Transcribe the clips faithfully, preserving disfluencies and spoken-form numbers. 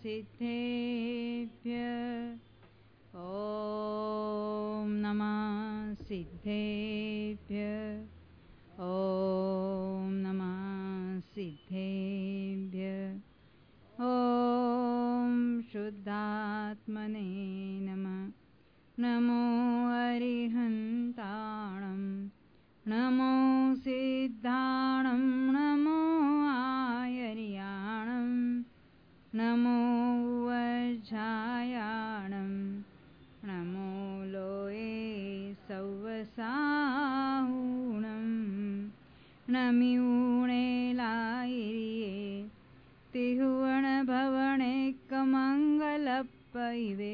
सिद्धेभ्यः ॐ नमः सिद्धेभ्यः ॐ नमः सिद्धेभ्यः ॐ शुद्धात्मने नमः। नमो अरिहन्ताणं नमो सिद्धाणं नमो आयर्याणं नमो वज्रायाणं नमो लोये सौवसाहुणं नमिऊणे लायिरिये तिहुवनभवनेकमङ्गलप्पैवे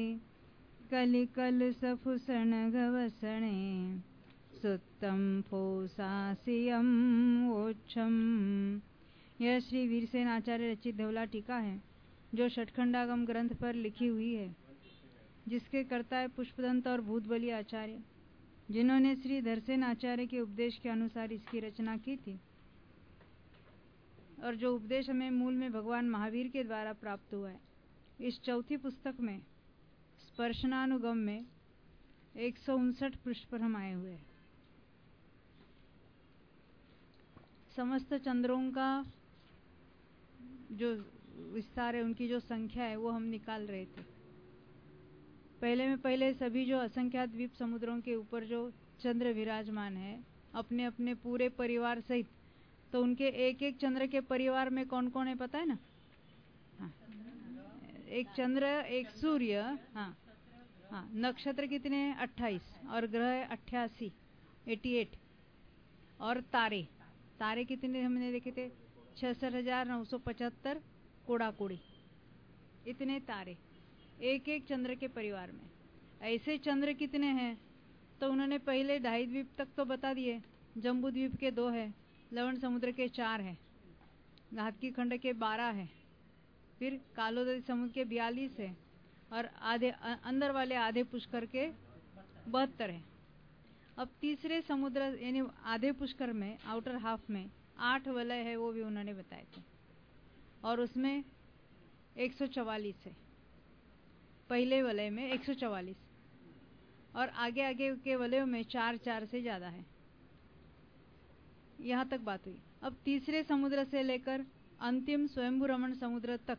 कलिकलुसफुसण गवसणे सुत्तम फोसासियम ओच्छम। यह श्री वीरसेन आचार्य रचित धवला टीका है जो षटखंडागम ग्रंथ पर लिखी हुई है, जिसके कर्ता है पुष्पदंत और भूतबली आचार्य, जिन्होंने श्री धरसेन आचार्य के उपदेश के अनुसार इसकी रचना की थी, और जो उपदेश हमें मूल में भगवान महावीर के द्वारा प्राप्त हुआ है। इस चौथी पुस्तक में स्पर्शनानुगम में एक सौ उनसठ पृष्ठ पर हम आए हुए हैं। समस्त चंद्रों का जो विस्तार है, उनकी जो संख्या है वो हम निकाल रहे थे। पहले में पहले सभी जो असंख्यात द्वीप समुद्रों के ऊपर जो चंद्र विराजमान है अपने अपने पूरे परिवार सहित, तो उनके एक एक चंद्र के परिवार में कौन कौन है पता है ना? हाँ, एक चंद्र, एक सूर्य, हाँ हाँ, नक्षत्र कितने हैं? अट्ठाईस, और ग्रह अट्ठासी, अट्ठासी, और तारे तारे कितने हमने देखे थे? छियासठ हजार नौ सौ पचहत्तर कोड़ा कोड़ी, इतने तारे एक एक चंद्र के परिवार में। ऐसे चंद्र कितने हैं? तो उन्होंने पहले ढाई द्वीप तक तो बता दिए। जम्बू द्वीप के दो है, लवण समुद्र के चार है, घातकी खंड के बारह है, फिर कालोदरी समुद्र के बयालीस है, और आधे अंदर वाले आधे पुष्कर के बहत्तर है। अब तीसरे समुद्र यानी आधे पुष्कर में, आउटर हाफ में आठ वलय है, वो भी उन्होंने बताए थे, और उसमें एक सौ चवालीस है। पहले वलय में एक सौ चवालीस, और आगे आगे के वलयों में चार चार से ज्यादा है। यहां तक बात हुई। अब तीसरे समुद्र से लेकर अंतिम स्वयंभू रमण समुद्र तक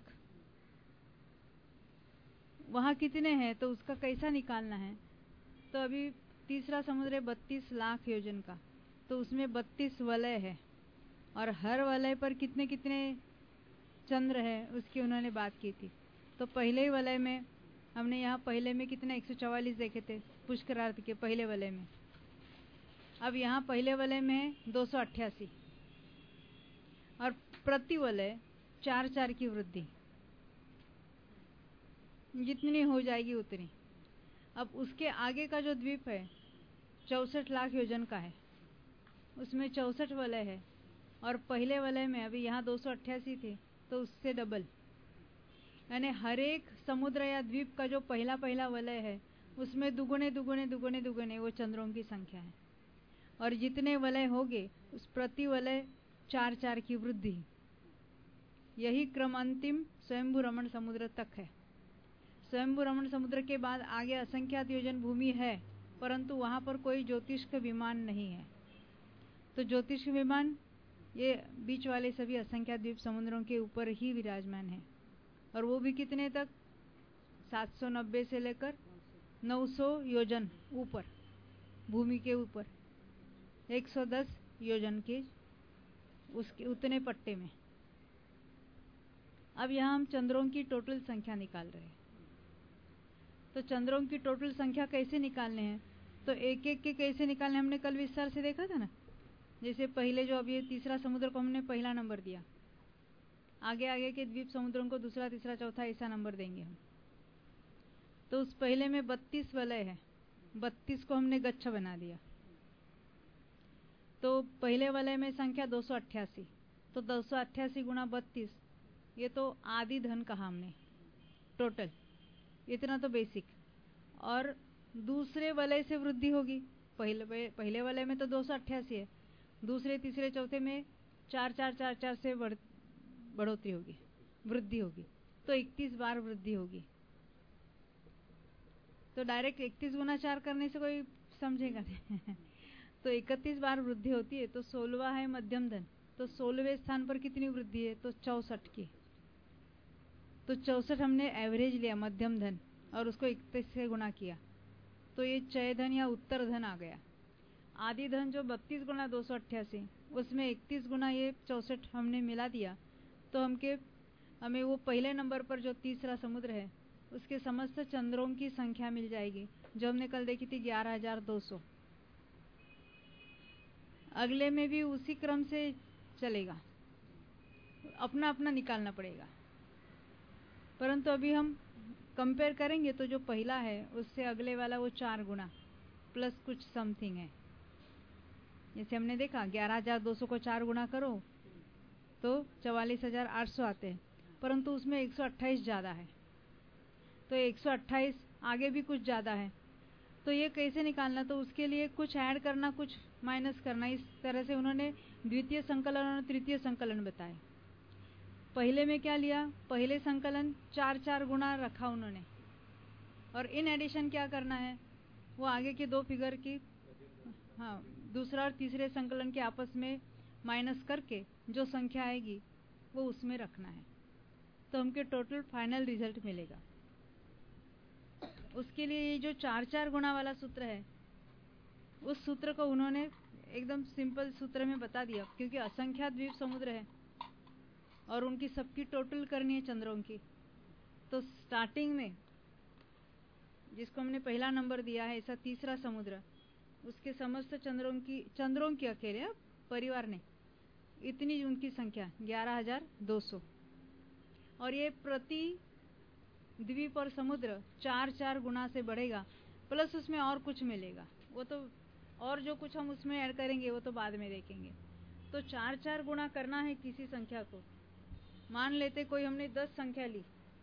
वहां कितने हैं, तो उसका कैसा निकालना है? तो अभी तीसरा समुद्र है बत्तीस लाख योजन का, तो उसमें बत्तीस वलय है, और हर वलय पर कितने कितने चंद्र है उसकी उन्होंने बात की थी। तो पहले ही वलय में हमने यहाँ पहले में कितने एक सौ चवालीस देखे थे पुष्करार्थ के पहले वलय में। अब यहाँ पहले वलय में है दो सौ अट्ठासी, और प्रति वलय चार चार की वृद्धि, जितनी हो जाएगी उतनी। अब उसके आगे का जो द्वीप है चौसठ लाख योजन का है, उसमें चौसठ वलय है, और पहले वलय में अभी यहाँ दो सौ अट्ठासी थे, तो उससे डबल, यानी हर एक समुद्र या द्वीप का जो पहला पहला वलय है उसमें दुगुने दुगुने दुगुने दुगुने वो चंद्रों की संख्या है, और जितने वलय होंगे उस प्रति वलय चार चार की वृद्धि। यही क्रम अंतिम स्वयंभू रमण समुद्र तक है। स्वयंभू रमण समुद्र के बाद आगे असंख्यात योजन भूमि है, परंतु वहां पर कोई ज्योतिष्क विमान नहीं है। तो ज्योतिष्क विमान ये बीच वाले सभी असंख्यात द्वीप समुद्रों के ऊपर ही विराजमान है, और वो भी कितने तक? सात सौ नब्बे से लेकर नौ सौ योजन ऊपर, भूमि के ऊपर एक सौ दस योजन के उसके उतने पट्टे में। अब यहाँ हम चंद्रों की टोटल संख्या निकाल रहे हैं। तो चंद्रों की टोटल संख्या कैसे निकालने हैं? तो एक एक के कैसे निकालने, हमने कल विस्तार से देखा था ना। जैसे पहले जो अभी तीसरा समुद्र को हमने पहला नंबर दिया, आगे आगे के द्वीप समुद्रों को दूसरा तीसरा चौथा ऐसा नंबर देंगे हम। तो उस पहले में बत्तीस वलय है, बत्तीस को हमने गच्छ बना दिया। तो पहले वलय में संख्या दो सौ अट्ठासी, तो दो सौ अट्ठासी गुणा बत्तीस, ये तो आदि धन कहा हमने टोटल, इतना तो बेसिक। और दूसरे वलय से वृद्धि होगी। पहले पहले वलय में तो दो सौ अट्ठासी है, दूसरे तीसरे चौथे में चार चार चार चार से बढ़ बढ़ोतरी होगी, वृद्धि होगी। तो इकतीस बार वृद्धि होगी। तो डायरेक्ट इकतीस गुना चार करने से कोई समझेगा नहीं। तो इकतीस बार वृद्धि होती है। तो सोलवा है मध्यम धन, तो सोलहवें स्थान पर कितनी वृद्धि है? तो चौसठ की। तो चौसठ हमने एवरेज लिया मध्यम धन और उसको इकतीस से गुना किया, तो ये चय धन या उत्तर धन आ गया। आदि धन जो बत्तीस गुना दो सौ अट्ठासी, उसमें इकतीस गुना ये चौसठ हमने मिला दिया, तो हमके हमें वो पहले नंबर पर जो तीसरा समुद्र है उसके समस्त चंद्रों की संख्या मिल जाएगी, जो हमने कल देखी थी ग्यारह हजार दो सौ। अगले में भी उसी क्रम से चलेगा, अपना अपना निकालना पड़ेगा। परंतु अभी हम कंपेयर करेंगे तो जो पहला है उससे अगले वाला वो चार गुना प्लस कुछ समथिंग है। जैसे हमने देखा ग्यारह हजार दो सौ को चार गुना करो तो चवालीस हजार आठ सौ आते हैं, परंतु उसमें एक सौ अट्ठाईस ज़्यादा है, तो एक सौ अट्ठाईस आगे भी कुछ ज़्यादा है। तो ये कैसे निकालना? तो उसके लिए कुछ ऐड करना, कुछ माइनस करना। इस तरह से उन्होंने द्वितीय संकलन और तृतीय संकलन बताए। पहले में क्या लिया? पहले संकलन चार चार गुना रखा उन्होंने, और इन एडिशन क्या करना है? वो आगे के दो फिगर की, हाँ, दूसरा और तीसरे संकलन के आपस में माइनस करके जो संख्या आएगी वो उसमें रखना है, तो हमके टोटल फाइनल रिजल्ट मिलेगा। उसके लिए ये जो चार चार गुना वाला सूत्र है, उस सूत्र को उन्होंने एकदम सिंपल सूत्र में बता दिया, क्योंकि असंख्यात द्वीप समुद्र है और उनकी सबकी टोटल करनी है चंद्रों की। तो स्टार्टिंग में जिसको हमने पहला नंबर दिया है, ऐसा तीसरा समुद्र, उसके समस्त चंद्रों की चंद्रों की अकेले परिवार ने इतनी उनकी संख्या ग्यारह हजार दो सौ, और ये प्रति द्वीप और समुद्र चार चार गुना से बढ़ेगा, प्लस उसमें और कुछ मिलेगा। वो तो और जो कुछ हम उसमें ऐड करेंगे वो तो बाद में देखेंगे। तो चार चार गुना करना है किसी संख्या को। मान लेते कोई हमने दस संख्या ली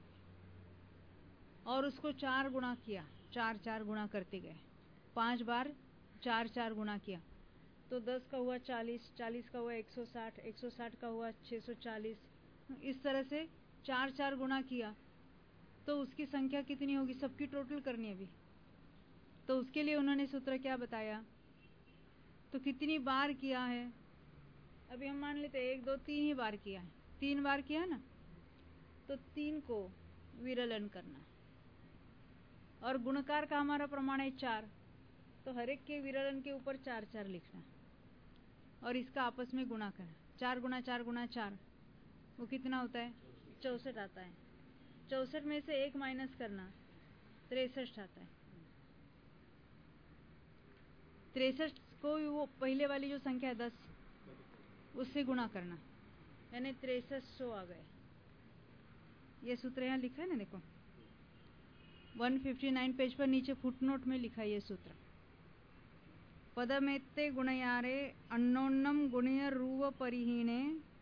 और उसको चार गुना किया, चार चार गुना करते गए, पांच बार चार चार गुना किया, तो दस का हुआ चालीस, चालीस का हुआ एक सौ साठ, एक सौ साठ का हुआ छह सौ चालीस। इस तरह से चार चार गुना किया तो उसकी संख्या कितनी होगी? सबकी टोटल करनी है अभी। तो उसके लिए उन्होंने सूत्र क्या बताया? तो कितनी बार किया है? अभी हम मान लेते एक दो तीन ही बार किया है, तीन बार किया ना, तो तीन को विरलन करना, और गुणकार का हमारा प्रमाण है चार, तो हर एक के विरलन के ऊपर चार चार लिखना और इसका आपस में गुणा करना। चार गुना चार गुना चार, वो कितना होता है? चौसठ आता है। चौसठ में से एक माइनस करना, तिरसठ आता है। तिरसठ को वो पहले वाली जो संख्या है दस, उससे गुणा करना, यानी तिरसठ सौ आ गए। ये सूत्र यहाँ लिखा है ना, देखो एक सौ उनसठ पेज पर नीचे फुटनोट में लिखा है ये सूत्र। पदमेत्ते गुणयारे अन्नोन्नम गुणीय रूव परिहीने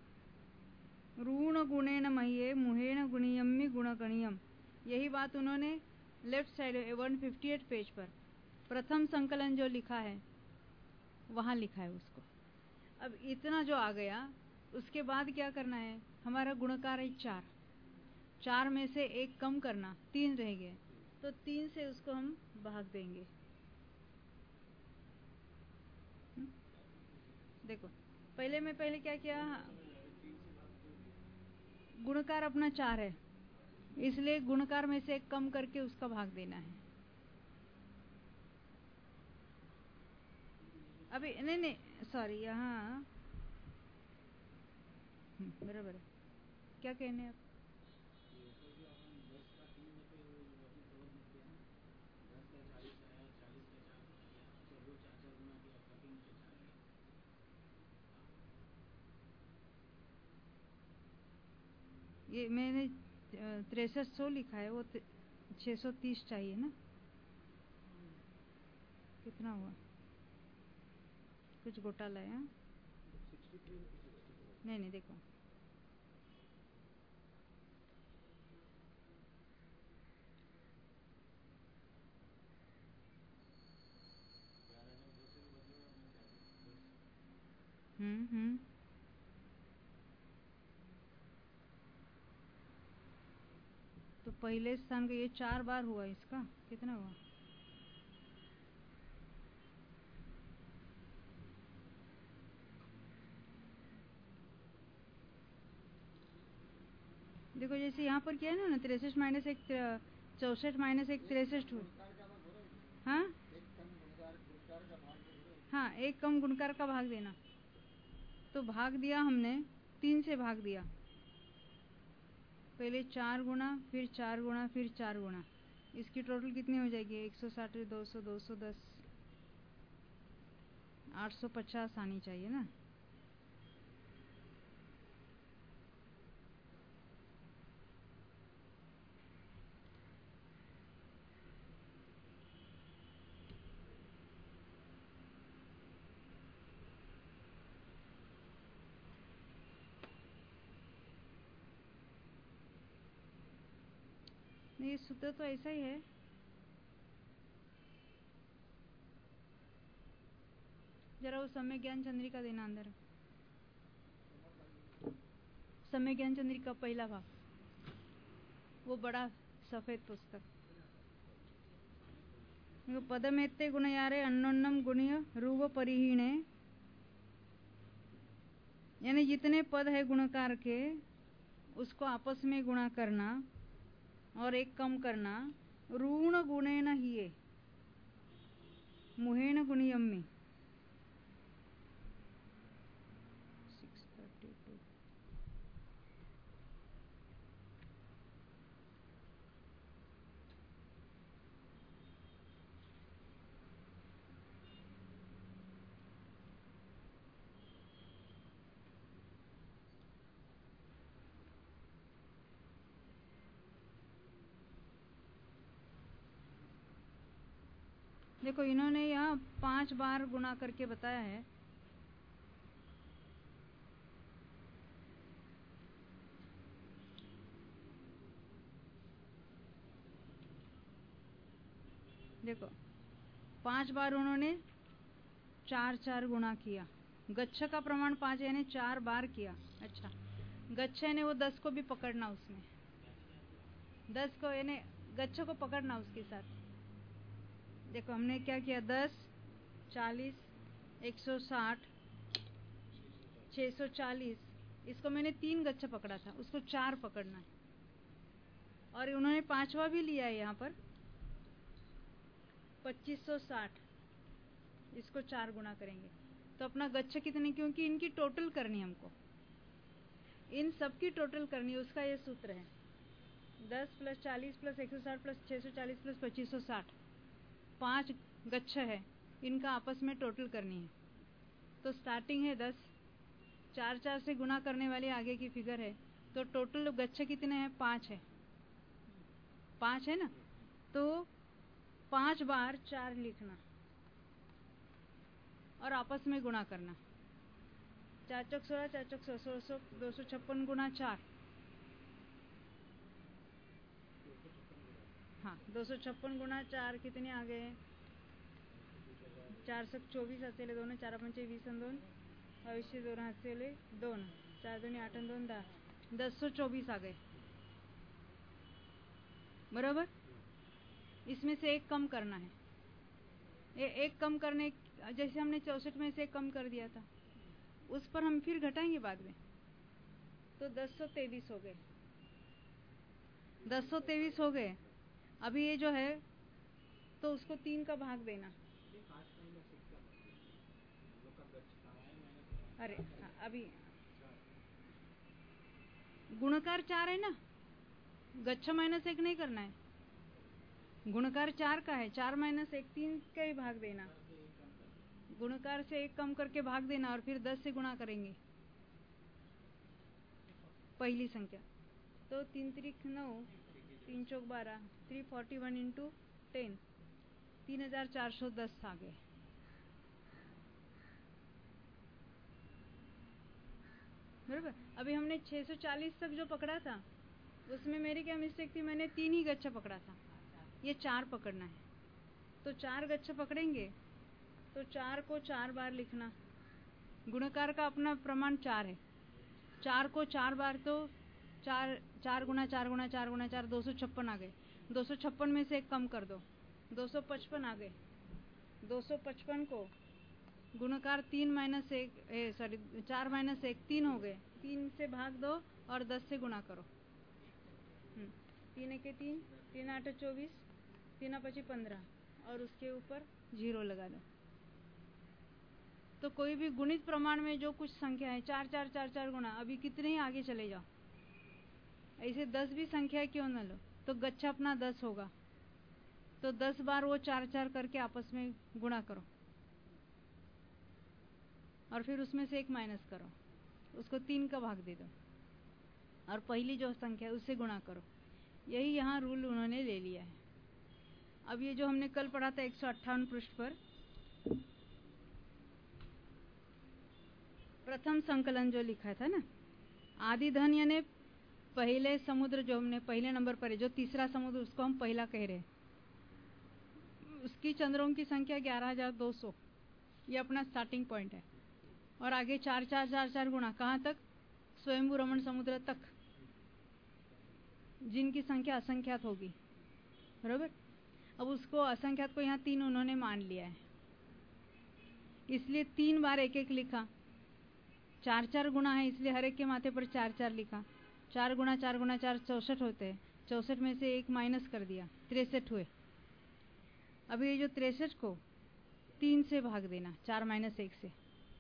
ऋण गुणेन मह्ये मुहेन गुणीयम्मि गुणगणीयम। यही बात उन्होंने लेफ्ट साइड एक सौ अट्ठावन पेज पर प्रथम संकलन जो लिखा है वहां लिखा है उसको। अब इतना जो आ गया, उसके बाद क्या करना है? हमारा गुणकार है चार, चार में से एक कम करना, तीन रह गए, तो तीन से उसको हम भाग देंगे। हुँ? देखो पहले में पहले क्या किया, गुणकार अपना चार है, इसलिए गुणकार में से एक कम करके उसका भाग देना है। अभी नहीं नहीं सॉरी, यहाँ बराबर है। क्या कहने आप? ये मैंने तिरसठ सौ लिखा है, वो छह सौ तीस चाहिए ना। कितना हुआ? कुछ घोटाला है। हाँ नहीं नहीं, देखो हम्म हम्म पहले स्थान का ये चार बार हुआ, इसका कितना हुआ? देखो जैसे यहाँ पर किया है ना, तिरसठ माइनस एक चौसठ माइनस एक तिरसठ हुआ। हाँ हाँ, एक कम गुणकार का भाग देना। तो भाग दिया हमने, तीन से भाग दिया। पहले चार गुना, फिर चार गुना, फिर चार गुना। इसकी टोटल कितनी हो जाएगी? एक सौ साठ, दो सौ, दो सौ दस, आठ सौ पचास आनी चाहिए ना। ये सूत्र तो ऐसा ही है। जरा वो समय ज्ञान चंद्रिका देना अंदर। समय ज्ञान चंद्रिका पहला भाग, वो बड़ा सफेद पुस्तक। पदमेत्ते गुणयारे अन्योन्यम गुणीय रूप परिहीणे, यानी जितने पद है गुणकार के उसको आपस में गुणा करना और एक कम करना। ऋण गुणेन हिये मुहेन गुणियम्मि। देखो इन्होंने यहाँ पांच बार गुणा करके बताया है। देखो पांच बार उन्होंने चार चार गुणा किया। गच्छ का प्रमाण पांच यानी चार बार किया। अच्छा, गच्छ ने वो दस को भी पकड़ना, उसमें दस को यानी गच्छ को पकड़ना उसके साथ। देखो हमने क्या किया, दस, चालीस, एक सौ साठ, छह सौ चालीस, इसको मैंने तीन गच्छ पकड़ा था, उसको चार पकड़ना है। और उन्होंने पांचवा भी लिया है यहाँ पर, पच्चीस सौ साठ, इसको चार गुना करेंगे तो अपना गच्छ कितने, क्योंकि इनकी टोटल करनी हमको, इन सब की टोटल करनी, उसका ये सूत्र है। दस प्लस चालीस प्लस एक सौ साठ प्लस छह सौ चालीस प्लस पच्चीस सौ साठ, पांच गच्छ है, इनका आपस में टोटल करनी है। तो स्टार्टिंग है दस, चार चार से गुना करने वाली आगे की फिगर है। तो टोटल गच्छ कितने हैं? पांच है, पांच है ना। तो पांच बार चार लिखना और आपस में गुणा करना। चार चौक सोलह, चार चौक सौ, सौ सौ दो सौ छप्पन गुना चार, हाँ दो सौ छप्पन गुना चार कितने आ गए? चार सौ चोवीस असेले दोन, चार पंचे वीस आणि दोन भविष्य दोन असेले दोन, चार दोन्ही आठ आणि दोन दहा, दस सौ चौबीस आ गए, बराबर। इसमें से एक कम करना है। ये एक कम करने, जैसे हमने चौसठ में से एक कम कर दिया था, उस पर हम फिर घटाएंगे बाद में। तो दस सौ तेईस हो गए, दस सौ तेईस हो गए। अभी ये जो है तो उसको तीन का भाग देना। अरे हाँ, अभी गुणकार चार है ना, गच्छ माइनस एक नहीं करना है, गुणकार चार का है, चार माइनस एक, तीन का ही भाग देना, गुणकार से एक कम करके भाग देना और फिर दस से गुणा करेंगे पहली संख्या। तो तीन त्रिक नौ, तीन चौक बारह, three forty one into ten, तीन हजार चार सौ दस आ गए, बराबर। अभी हमने छह सौ चालीस तक जो पकड़ा था उसमें मेरी क्या मिस्टेक थी, मैंने तीन ही गच्छ पकड़ा था, ये चार पकड़ना है। तो चार गच्छ पकड़ेंगे तो चार को चार बार लिखना, गुणकार का अपना प्रमाण चार है, चार को चार बार तो चार चार गुना चार गुना चार गुना चार दो सौ छप्पन आ गए। दो सौ छप्पन में से एक कम कर दो, दो सौ पचपन आ गए। दो सौ पचपन को गुणाकार तीन माइनस एक सॉरी चार माइनस एक तीन हो गए। तीन से भाग दो और दस से गुणा करो। तीन के तीन, तीन आठ चौबीस, तीन पची पंद्रह और उसके ऊपर जीरो लगा दो। तो कोई भी गुणित प्रमाण में जो कुछ संख्या है चार चार चार चार गुना, अभी कितने ही आगे चले जाओ, ऐसे दस भी संख्या क्यों न लो तो गच्छा अपना दस होगा। तो दस बार वो चार चार करके आपस में गुणा करो और फिर उसमें से एक माइनस करो, उसको तीन का भाग दे दो और पहली जो संख्या है उससे गुणा करो। यही यहाँ रूल उन्होंने ले लिया है। अब ये जो हमने कल पढ़ा था एक सौ अट्ठावन पृष्ठ पर प्रथम संकलन जो लिखा था ना, आदि धन यानी पहले समुद्र जो हमने पहले नंबर पर है, जो तीसरा समुद्र उसको हम पहला कह रहे हैं, उसकी चंद्रों की संख्या ग्यारह हजार दो सौ, ये अपना स्टार्टिंग पॉइंट है। और आगे चार चार चार चार गुणा कहाँ तक, स्वयंभू रमण समुद्र तक, जिनकी संख्या असंख्यात होगी। बरोबर। अब उसको असंख्यात को यहाँ तीन उन्होंने मान लिया है, इसलिए तीन बार एक एक लिखा। चार चार गुणा है इसलिए हर एक के माथे पर चार चार लिखा। चार गुणा चार गुणा चार चौसठ होते हैं, चौसठ में से एक माइनस कर दिया, तिरसठ हुए। अब ये जो तिरसठ को तीन से भाग देना, चार माइनस एक से,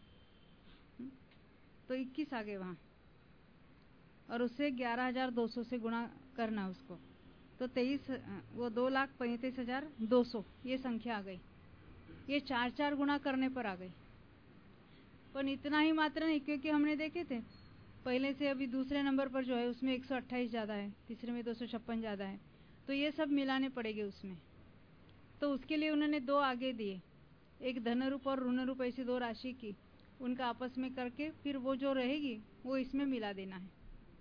तो इक्कीस आ गए वहां और उससे ग्यारह हजार दो सौ से गुणा करना उसको, तो तेईस वो दो लाख पैंतीस हजार दो सौ ये संख्या आ गई। ये चार चार गुणा करने पर आ गई। पर इतना ही मात्र नहीं, क्योंकि हमने देखे थे पहले से अभी दूसरे नंबर पर जो है उसमें एक सौ अट्ठाईस ज्यादा है, तीसरे में दो सौ छप्पन ज्यादा है, तो ये सब मिलाने पड़ेंगे उसमें। तो उसके लिए उन्होंने दो आगे दिए, एक धन रूप और ऋण रूप, ऐसी दो राशि की, उनका आपस में करके फिर वो जो रहेगी वो इसमें मिला देना है।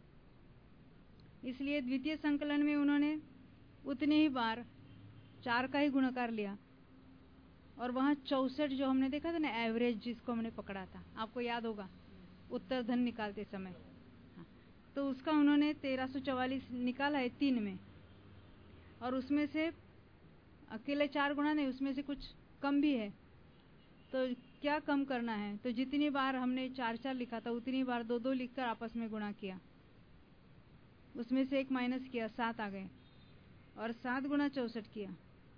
इसलिए द्वितीय संकलन में उन्होंने उतने ही बार चार का ही गुणाकार लिया और वहां चौसठ जो हमने देखा था ना एवरेज, जिसको हमने पकड़ा था, आपको याद होगा उत्तर धन निकालते समय, हाँ, तो उसका उन्होंने तेरह सौ चवालीस निकाला है तीन में, और उसमें से अकेले चार गुणा नहीं, उसमें से कुछ कम भी है। तो क्या कम करना है, तो जितनी बार हमने चार चार लिखा था उतनी बार दो दो लिखकर आपस में गुणा किया, उसमें से एक माइनस किया, सात आ गए, और सात गुना चौसठ किया।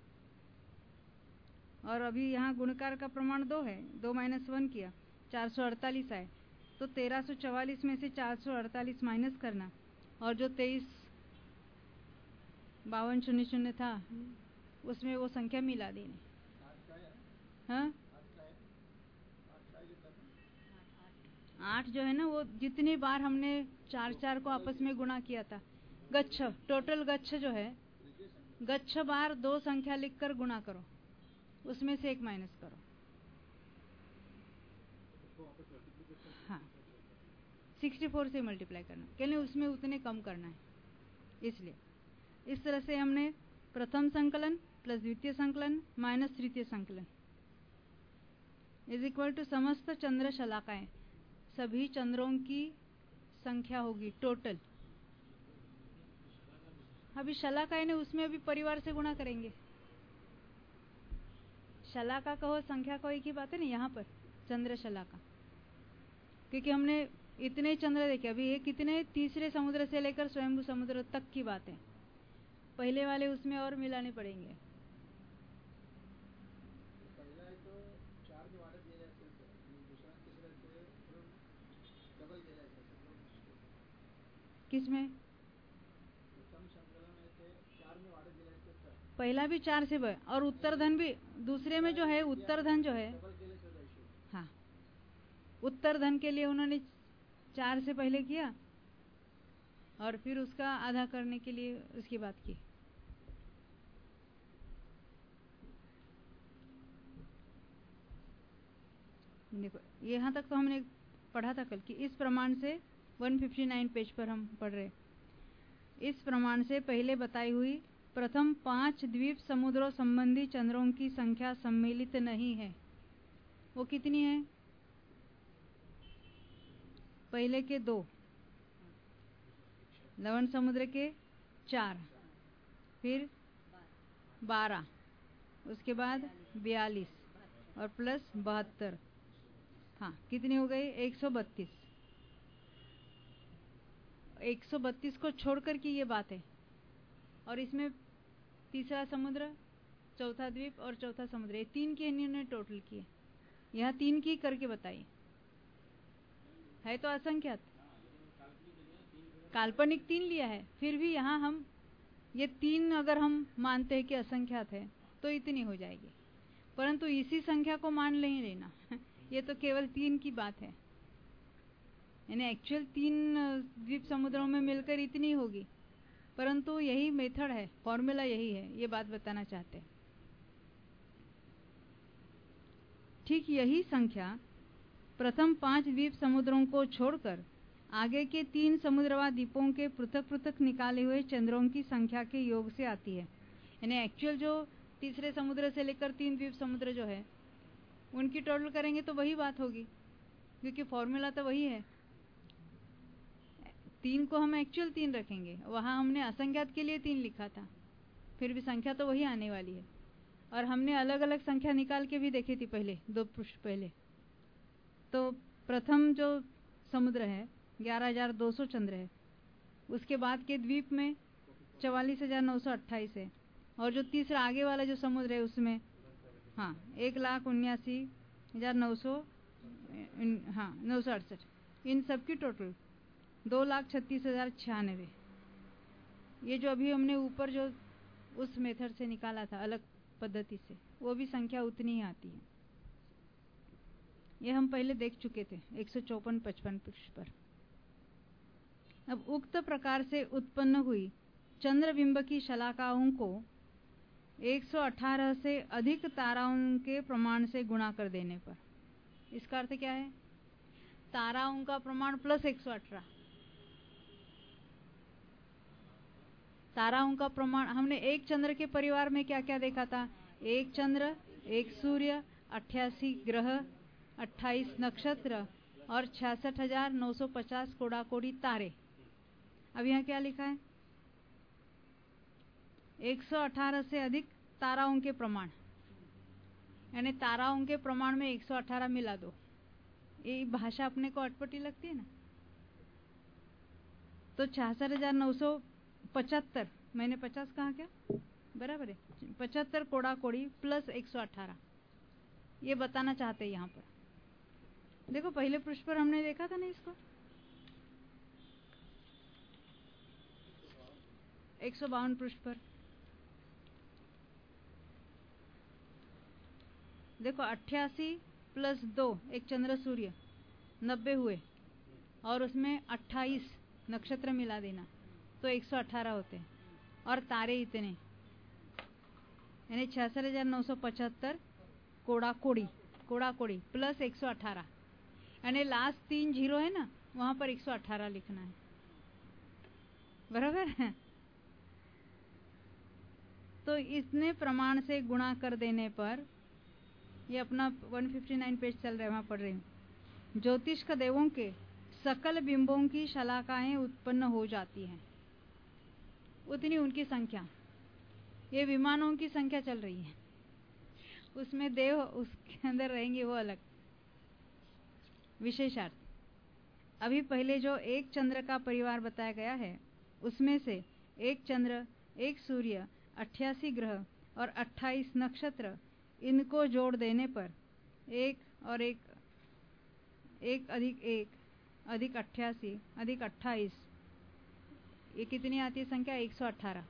और अभी यहाँ गुणकार का प्रमाण दो है, दो माइनस वन किया, चार सौ अड़तालीस आए। तो तेरह सौ चवालीस में से चार सौ अड़तालीस माइनस करना, और जो तेईस बावन शून्य शून्य था उसमें वो संख्या मिला देनी। हाँ, आठ जो है ना, वो जितनी बार हमने चार चार को आपस में गुणा किया था, गच्छ टोटल गच्छ जो है, गच्छ बार दो संख्या लिखकर गुणा करो, उसमें से एक माइनस करो। हाँ, चौंसठ से मल्टीप्लाई करना, क्योंकि उसमें उतने कम करना है। इसलिए इस तरह से हमने प्रथम संकलन प्लस द्वितीय संकलन माइनस तृतीय संकलन इज इक्वल टू समस्त चंद्र शलाकाएं, सभी चंद्रों की संख्या होगी टोटल। अभी शलाकाएं ने उसमें अभी परिवार से गुणा करेंगे। शलाका कहो संख्या को एक ही बात है ना यहाँ पर, चंद्र शलाका, क्योंकि हमने इतने चंद्र देखे। अभी ये कितने, तीसरे समुद्र से लेकर स्वयंभू समुद्र तक की बात है, पहले वाले उसमें और मिलाने पड़ेंगे। किसमें? पहला भी चार से बढ़, और उत्तर धन भी दूसरे में जो है, उत्तर धन जो है, हाँ, उत्तर धन के लिए उन्होंने चार से पहले किया और फिर उसका आधा करने के लिए उसकी बात की। देखो यहाँ तक तो हमने पढ़ा था कल कि इस प्रमाण से एक सौ उनसठ पेज पर हम पढ़ रहे, इस प्रमाण से पहले बताई हुई प्रथम पांच द्वीप समुद्रों संबंधी चंद्रों की संख्या सम्मिलित नहीं है। वो कितनी है? पहले के दो, लवण समुद्र के चार, फिर बारह, उसके बाद बयालीस और प्लस बहत्तर, हाँ कितनी हो गई? एक सौ बत्तीस। एक सौ बत्तीस को छोड़कर की ये बात है। और इसमें तीसरा समुद्र, चौथा द्वीप और चौथा समुद्र, ये तीन की इन्होंने टोटल किए। यहाँ तीन की करके बताइए, है तो असंख्यात, काल्पनिक तीन लिया है, फिर भी यहाँ हम ये तीन अगर हम मानते हैं कि असंख्यात है तो इतनी हो जाएगी, परंतु इसी संख्या को मान नहीं लेना ये तो केवल तीन की बात है, यानी एक्चुअल तीन द्वीप समुद्रों में मिलकर इतनी होगी, परंतु यही मेथड है, फॉर्मूला यही है, ये बात बताना चाहते हैं। ठीक यही संख्या प्रथम पांच द्वीप समुद्रों को छोड़कर आगे के तीन समुद्रवा द्वीपों के पृथक पृथक निकाले हुए चंद्रों की संख्या के योग से आती है। यानी एक्चुअल जो तीसरे समुद्र से लेकर तीन द्वीप समुद्र जो है उनकी टोटल करेंगे तो वही बात होगी, क्योंकि फॉर्मूला तो वही है। तीन को हम एक्चुअल तीन रखेंगे, वहां हमने असंख्यात के लिए तीन लिखा था, फिर भी संख्या तो वही आने वाली है। और हमने अलग अलग संख्या निकाल के भी देखी थी पहले, दो पृष्ठ पहले। तो प्रथम जो समुद्र है ग्यारह हजार दो सौ चंद्र है, उसके बाद के द्वीप में चवालीस हजार नौ सौ अट्ठाईस है, और जो तीसरा आगे वाला जो समुद्र है उसमें हाँ एक लाख उन्यासी हजार नौ सौ हाँ नौ सौ अड़सठ, इन सबकी टोटल दो लाख छत्तीस हजार छियानवे। ये जो अभी हमने ऊपर जो उस मेथड से निकाला था अलग पद्धति से, वो भी संख्या उतनी ही आती है। ये हम पहले देख चुके थे एक सौ चौपन पचपन पृष्ठ पर। अब उक्त प्रकार से उत्पन्न हुई चंद्रबिंब की शलाकाओं को एक सौ अठारह से अधिक ताराओं के प्रमाण से गुणा कर देने पर, इसका अर्थ क्या है? ताराओं का प्रमाण प्लस एक सौ अठारह, ताराओं का प्रमाण। हमने एक चंद्र के परिवार में क्या क्या देखा था? एक चंद्र, एक सूर्य, अट्ठासी ग्रह, अट्ठाईस नक्षत्र और छियासठ हजार नौ सौ पचास कोडाकोडी तारे। अब यहाँ क्या लिखा है? एक सौ अठारह से अधिक ताराओं के प्रमाण, यानी ताराओं के प्रमाण में एक सौ अठारह मिला दो। ये भाषा अपने को अटपटी लगती है ना। तो छियासठ हजार नौ सौ पचहत्तर, मैंने पचास कहा क्या? बराबर है, पचहत्तर कोडाकोडी प्लस एक सौ अठारह, ये बताना चाहते हैं यहाँ पर। देखो पहले पृष्ठ पर हमने देखा था ना इसको, एक सौ बावन पृष्ठ पर देखो, अट्ठासी प्लस दो, एक चंद्र सूर्य, नब्बे हुए, और उसमें अट्ठाईस नक्षत्र मिला देना तो एक सौ अठारह होते हैं, और तारे इतने, यानी छियासठ हजार नौ सौ पचहत्तर कोडाकोडी कोडाकोडी प्लस एक सौ अठारह, यानी लास्ट तीन जीरो है ना, वहां पर एक सौ अठारह लिखना है, बराबर है। तो इसने प्रमाण से गुणा कर देने पर, ये अपना एक सौ उनसठ पेज चल रहा है, वहां पढ़ रही हूँ। ज्योतिष का देवों के सकल बिंबों की शलाकाएं उत्पन्न हो जाती हैं, उतनी उनकी संख्या। ये विमानों की संख्या चल रही है, उसमें देव उसके अंदर रहेंगे, वो अलग विशेषार्थ। अभी पहले जो एक चंद्र का परिवार बताया गया है, उसमें से एक चंद्र, एक सूर्य, अट्ठासी ग्रह और अट्ठाईस नक्षत्र, इनको जोड़ देने पर एक और एक एक अधिक एक अधिक अट्ठासी अधिक अट्ठाईस, ये कितनी आती है संख्या? एक सौ अठारह।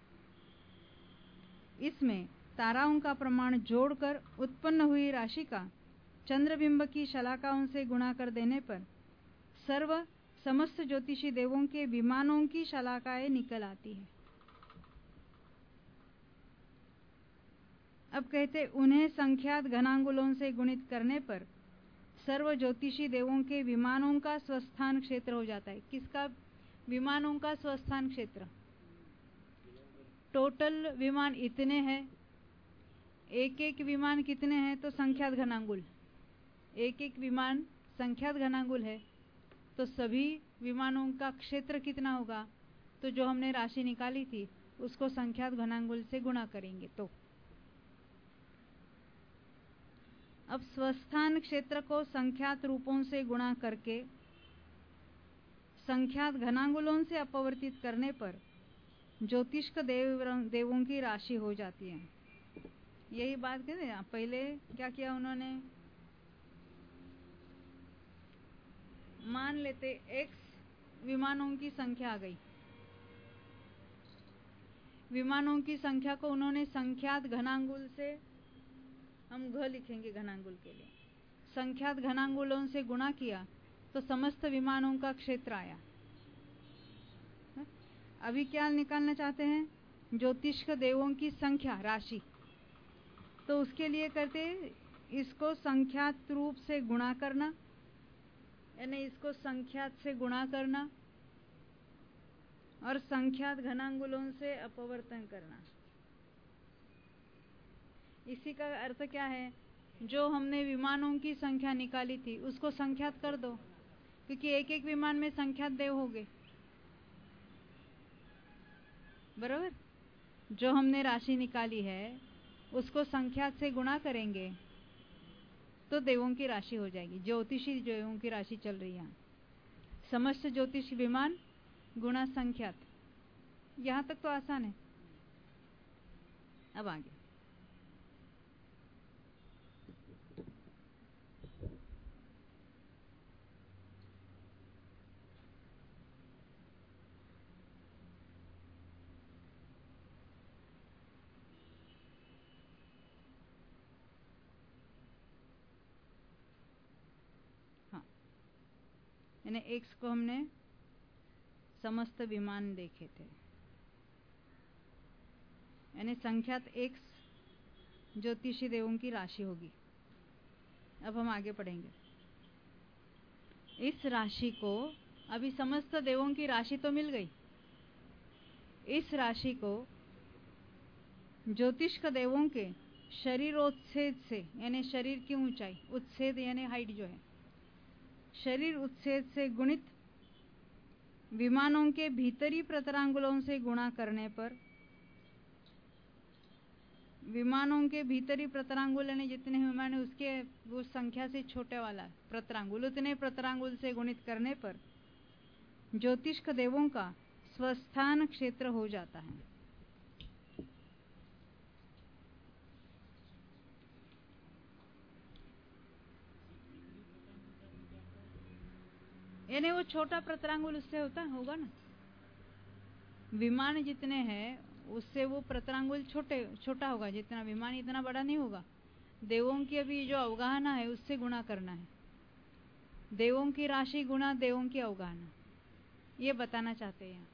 इसमें ताराओं का प्रमाण जोड़कर उत्पन्न हुई राशि का चंद्रबिंब की शलाकाओं से गुणा कर देने पर सर्व समस्त ज्योतिषी देवों के विमानों की शलाकाएं निकल आती है। अब कहते, उन्हें संख्यात घनांगुलों से गुणित करने पर सर्व ज्योतिषी देवों के विमानों का स्वस्थान क्षेत्र हो जाता है। किसका? विमानों का स्वस्थान क्षेत्र। टोटल विमान इतने हैं, एक एक विमान कितने हैं? तो संख्यात घनांगुल, एक एक विमान संख्यात घनांगुल है, तो सभी विमानों का क्षेत्र कितना होगा? तो जो हमने राशि निकाली थी उसको संख्यात घनांगुल से गुणा करेंगे। तो अब स्वस्थान क्षेत्र को संख्यात रूपों से गुणा करके संख्यात घनांगुलों से अपवर्तित करने पर ज्योतिष्क देव देवों की राशि हो जाती है। यही बात कहते हैं। पहले क्या किया उन्होंने, मान लेते एक्स विमानों की संख्या आ गई। विमानों की संख्या को उन्होंने संख्यात घनांगुल से, हम घ लिखेंगे घनांगुल के लिए, संख्यात घनांगुलों से गुणा किया तो समस्त विमानों का क्षेत्र आया। अभी क्या निकालना चाहते हैं, ज्योतिष्क देवों की संख्या राशि। तो उसके लिए करते इसको संख्यात रूप से गुणा करना, यानी इसको संख्यात से गुणा करना और संख्यात घनांगुलों से अपवर्तन करना। इसी का अर्थ क्या है, जो हमने विमानों की संख्या निकाली थी उसको संख्यात कर दो, क्योंकि एक एक विमान में संख्यात देव हो गए, बराबर। जो हमने राशि निकाली है उसको संख्यात से गुणा करेंगे तो देवों की राशि हो जाएगी। ज्योतिषी देवों की राशि चल रही है। समस्त ज्योतिष विमान गुणा संख्यात, यहां तक तो आसान है। अब आगे यानी एक्स को हमने समस्त विमान देखे थे, यानी संख्यात एक्स ज्योतिषी देवों की राशि होगी। अब हम आगे पढ़ेंगे। इस राशि को, अभी समस्त देवों की राशि तो मिल गई, इस राशि को ज्योतिष्क देवों के शरीरोत्सेद से, यानी शरीर की ऊंचाई, उत्सेद यानी हाइट जो है, शरीर उत्सेद से गुणित विमानों के भीतरी प्रतरांगुलों से गुणा करने पर, विमानों के भीतरी प्रतरांगुल यानी जितने विमान है उसके उस संख्या से छोटे वाला प्रतरांगुल, उतने प्रतरांगुल से गुणित करने पर ज्योतिष्क देवों का स्वस्थान क्षेत्र हो जाता है। यानी वो छोटा प्रतरांगुल उससे होता होगा ना, विमान जितने हैं उससे वो प्रतरांगुल छोटे छोटा होगा, जितना विमान इतना बड़ा नहीं होगा। देवों की अभी जो अवगाहना है उससे गुणा करना है, देवों की राशि गुणा देवों की अवगाहना, ये बताना चाहते हैं।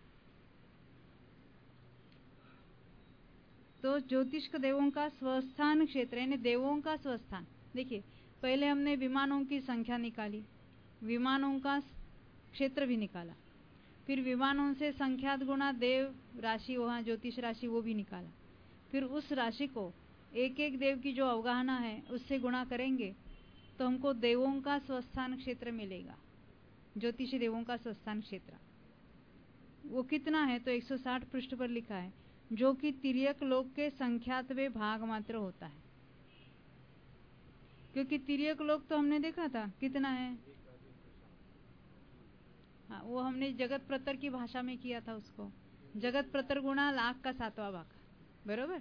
तो ज्योतिष्क देवों का स्वस्थान क्षेत्र यानी देवों का स्वस्थान। देखिए पहले हमने विमानों की संख्या निकाली, विमानों का क्षेत्र भी निकाला, फिर विमानों से संख्यात गुणा देव राशि, वहां ज्योतिष राशि वो भी निकाला, फिर उस राशि को एक एक देव की जो अवगाहना है उससे गुणा करेंगे तो हमको देवों का स्वस्थान क्षेत्र मिलेगा। ज्योतिषी देवों का स्वस्थान क्षेत्र वो कितना है, तो एक सौ साठ पृष्ठ पर लिखा है, जो कि तिर्यक लोक के संख्यातवे भाग मात्र होता है। क्योंकि तिर्यक लोक तो हमने देखा था कितना है, हाँ वो हमने जगत प्रतर की भाषा में किया था उसको, जगत प्रतर गुणा लाख का सातवां भाग, बरोबर।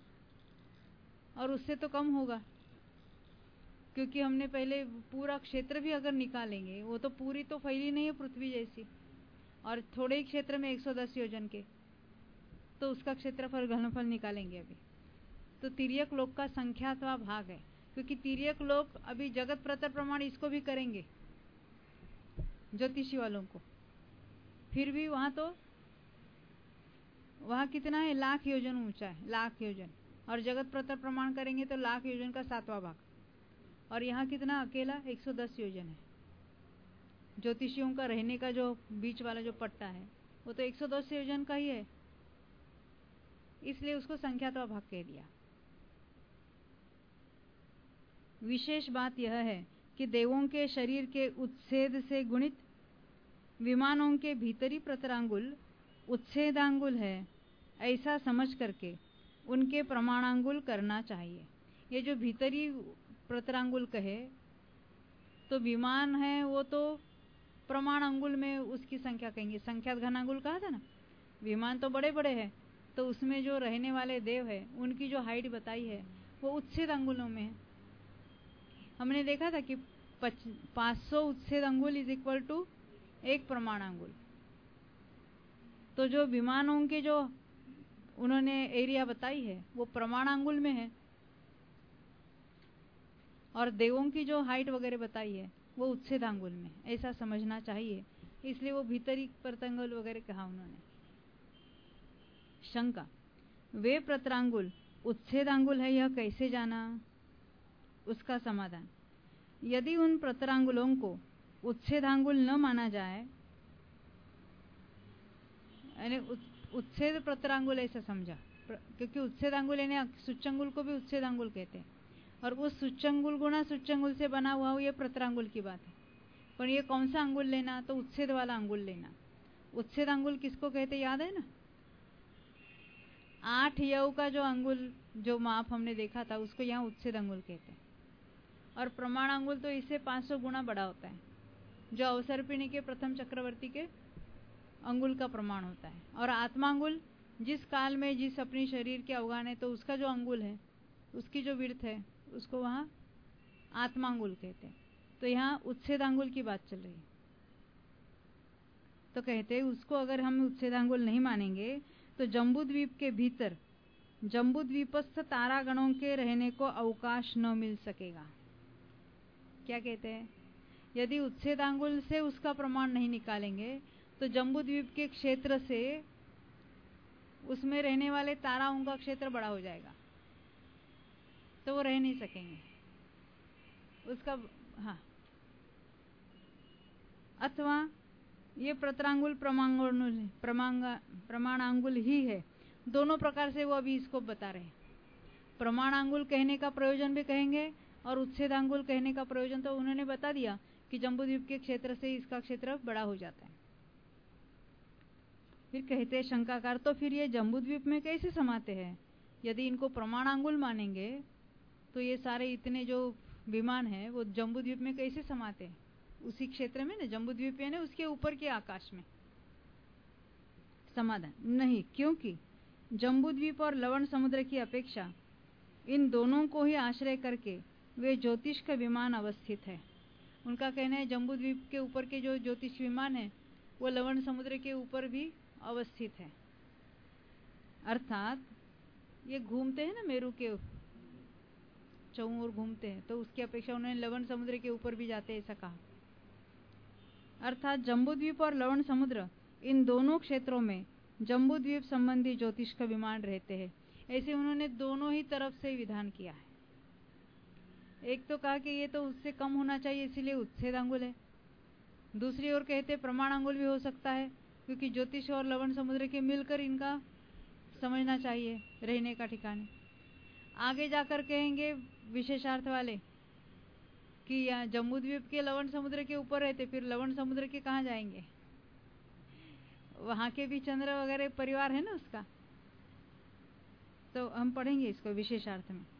और उससे तो कम होगा, क्योंकि हमने पहले पूरा क्षेत्र भी अगर निकालेंगे, वो तो पूरी तो फैली नहीं है पृथ्वी जैसी, और थोड़े ही क्षेत्र में एक सौ दस योजन के, तो उसका क्षेत्रफल घनफल निकालेंगे अभी। तो तिर्यक लोक का संख्यातवा भाग है, क्योंकि तिर्यक लोक अभी जगत प्रतर प्रमाण इसको भी करेंगे ज्योतिषी वालों को, फिर भी वहां तो वहां कितना है, लाख योजन ऊंचा है, लाख योजन, और जगत प्रतर प्रमाण करेंगे तो लाख योजन का सातवां भाग, और यहाँ कितना अकेला एक सौ दस योजन है। ज्योतिषियों का रहने का जो बीच वाला जो पट्टा है वो तो एक सौ दस योजन का ही है, इसलिए उसको संख्यातवा भाग कह दिया। विशेष बात यह है कि देवों के शरीर के उत्सेद से गुणित विमानों के भीतरी प्रतरांगुल उच्छेदांगुल है ऐसा समझ करके उनके प्रमाणांगुल करना चाहिए। ये जो भीतरी प्रतरांगुल कहे तो विमान है वो तो प्रमाण अंगुल में उसकी संख्या कहेंगे। संख्यात घनांगुल कहा था ना, विमान तो बड़े बड़े हैं तो उसमें जो रहने वाले देव है उनकी जो हाइट बताई है वो उच्छेद अंगुलों में है। हमने देखा था कि पाँच सौ उच्छेद अंगुल इज इक्वल टू एक प्रमाण अंगुल। तो जो विमानों के जो उन्होंने एरिया बताई है वो प्रमाण अंगुल में है और देवों की जो हाइट वगैरह बताई है वो उच्छेदांगुल में, ऐसा समझना चाहिए। इसलिए वो भीतरी प्रतंगुल वगैरह कहा उन्होंने। शंका, वे प्रतरांगुल उच्छेदांगुल है यह कैसे जाना? उसका समाधान, यदि उन प्रतरांगुलों को उच्छेदांगुल न माना जाए, यानी उच्छेद प्रतरांगुल ऐसा समझा, क्योंकि उच्छेदांगुल यानी सूच्यंगुल को भी उच्छेदांगुल कहते हैं और उस सूच्यंगुल गुणा सूच्यंगुल से बना हुआ हो ये प्रतरांगुल की बात है। पर ये कौन सा अंगुल लेना? तो उच्छेद वाला अंगुल लेना। उच्छेद अंगुल किसको कहते याद है ना? आठ यव का जो अंगुल जो माप हमने देखा था उसको यहाँ उच्छेद अंगुल कहते हैं। और प्रमाण अंगुल तो इससे पाँच सौ गुना बड़ा होता है, जो अवसर्पिणी के प्रथम चक्रवर्ती के अंगुल का प्रमाण होता है। और आत्मांगुल जिस काल में जिस अपनी शरीर के अवगान है तो उसका जो अंगुल है उसकी जो विड्थ है उसको वहाँ आत्मांगुल कहते हैं। तो यहाँ उच्छेदांगुल की बात चल रही है। तो कहते हैं उसको अगर हम उच्छेदांगुल नहीं मानेंगे तो जम्बूद्वीप के भीतर जम्बूद्वीपस्थ तारागणों के रहने को अवकाश न मिल सकेगा। क्या कहते हैं? यदि उच्छेदांगुल से उसका प्रमाण नहीं निकालेंगे तो जम्बूद्वीप के क्षेत्र से उसमें रहने वाले ताराओं का क्षेत्र बड़ा हो जाएगा तो वो रह नहीं सकेंगे उसका। हाँ, अथवा ये प्रतरांगुल प्रमाणांगुल प्रमाणांगुल ही है। दोनों प्रकार से वो अभी इसको बता रहे हैं। प्रमाणांगुल कहने का प्रयोजन भी कहेंगे और उच्छेदांगुल कहने का प्रयोजन तो उन्होंने बता दिया कि जम्बूद्वीप के क्षेत्र से इसका क्षेत्र बड़ा हो जाता है। फिर कहते हैं शंकाकार, तो फिर ये जम्बूद्वीप में कैसे समाते हैं? यदि इनको प्रमाणांगुल मानेंगे तो ये सारे इतने जो विमान है वो जम्बूद्वीप में कैसे समाते हैं? उसी क्षेत्र में ना, जम्बूद्वीप यानी उसके ऊपर के आकाश में। समाधान, नहीं, क्योंकि जम्बूद्वीप और लवण समुद्र की अपेक्षा इन दोनों को ही आश्रय करके वे ज्योतिष का विमान अवस्थित है। उनका कहना है जम्बूद्वीप के ऊपर के जो ज्योतिष विमान है वो लवण समुद्र के ऊपर भी अवस्थित है। अर्थात ये घूमते हैं ना, मेरू के चौं ओर घूमते हैं, तो उसकी अपेक्षा उन्होंने लवण समुद्र के ऊपर भी जाते ऐसा कहा। अर्थात जम्बूद्वीप और लवण समुद्र इन दोनों क्षेत्रों में जम्बूद्वीप संबंधी ज्योतिष का विमान रहते हैं। ऐसे उन्होंने दोनों ही तरफ से विधान किया है। एक तो कहा कि ये तो उससे कम होना चाहिए इसीलिए उच्छेदांगुल है। दूसरी ओर कहते प्रमाणांगुल भी हो सकता है क्योंकि ज्योतिष और लवण समुद्र के मिलकर इनका समझना चाहिए रहने का ठिकाने। आगे जाकर कहेंगे विशेषार्थ वाले कि यहाँ जम्बूद्वीप के लवण समुद्र के ऊपर रहते, फिर लवण समुद्र के कहाँ जाएंगे? वहां के भी चंद्र वगैरह परिवार है ना उसका। तो हम पढ़ेंगे इसको विशेषार्थ में,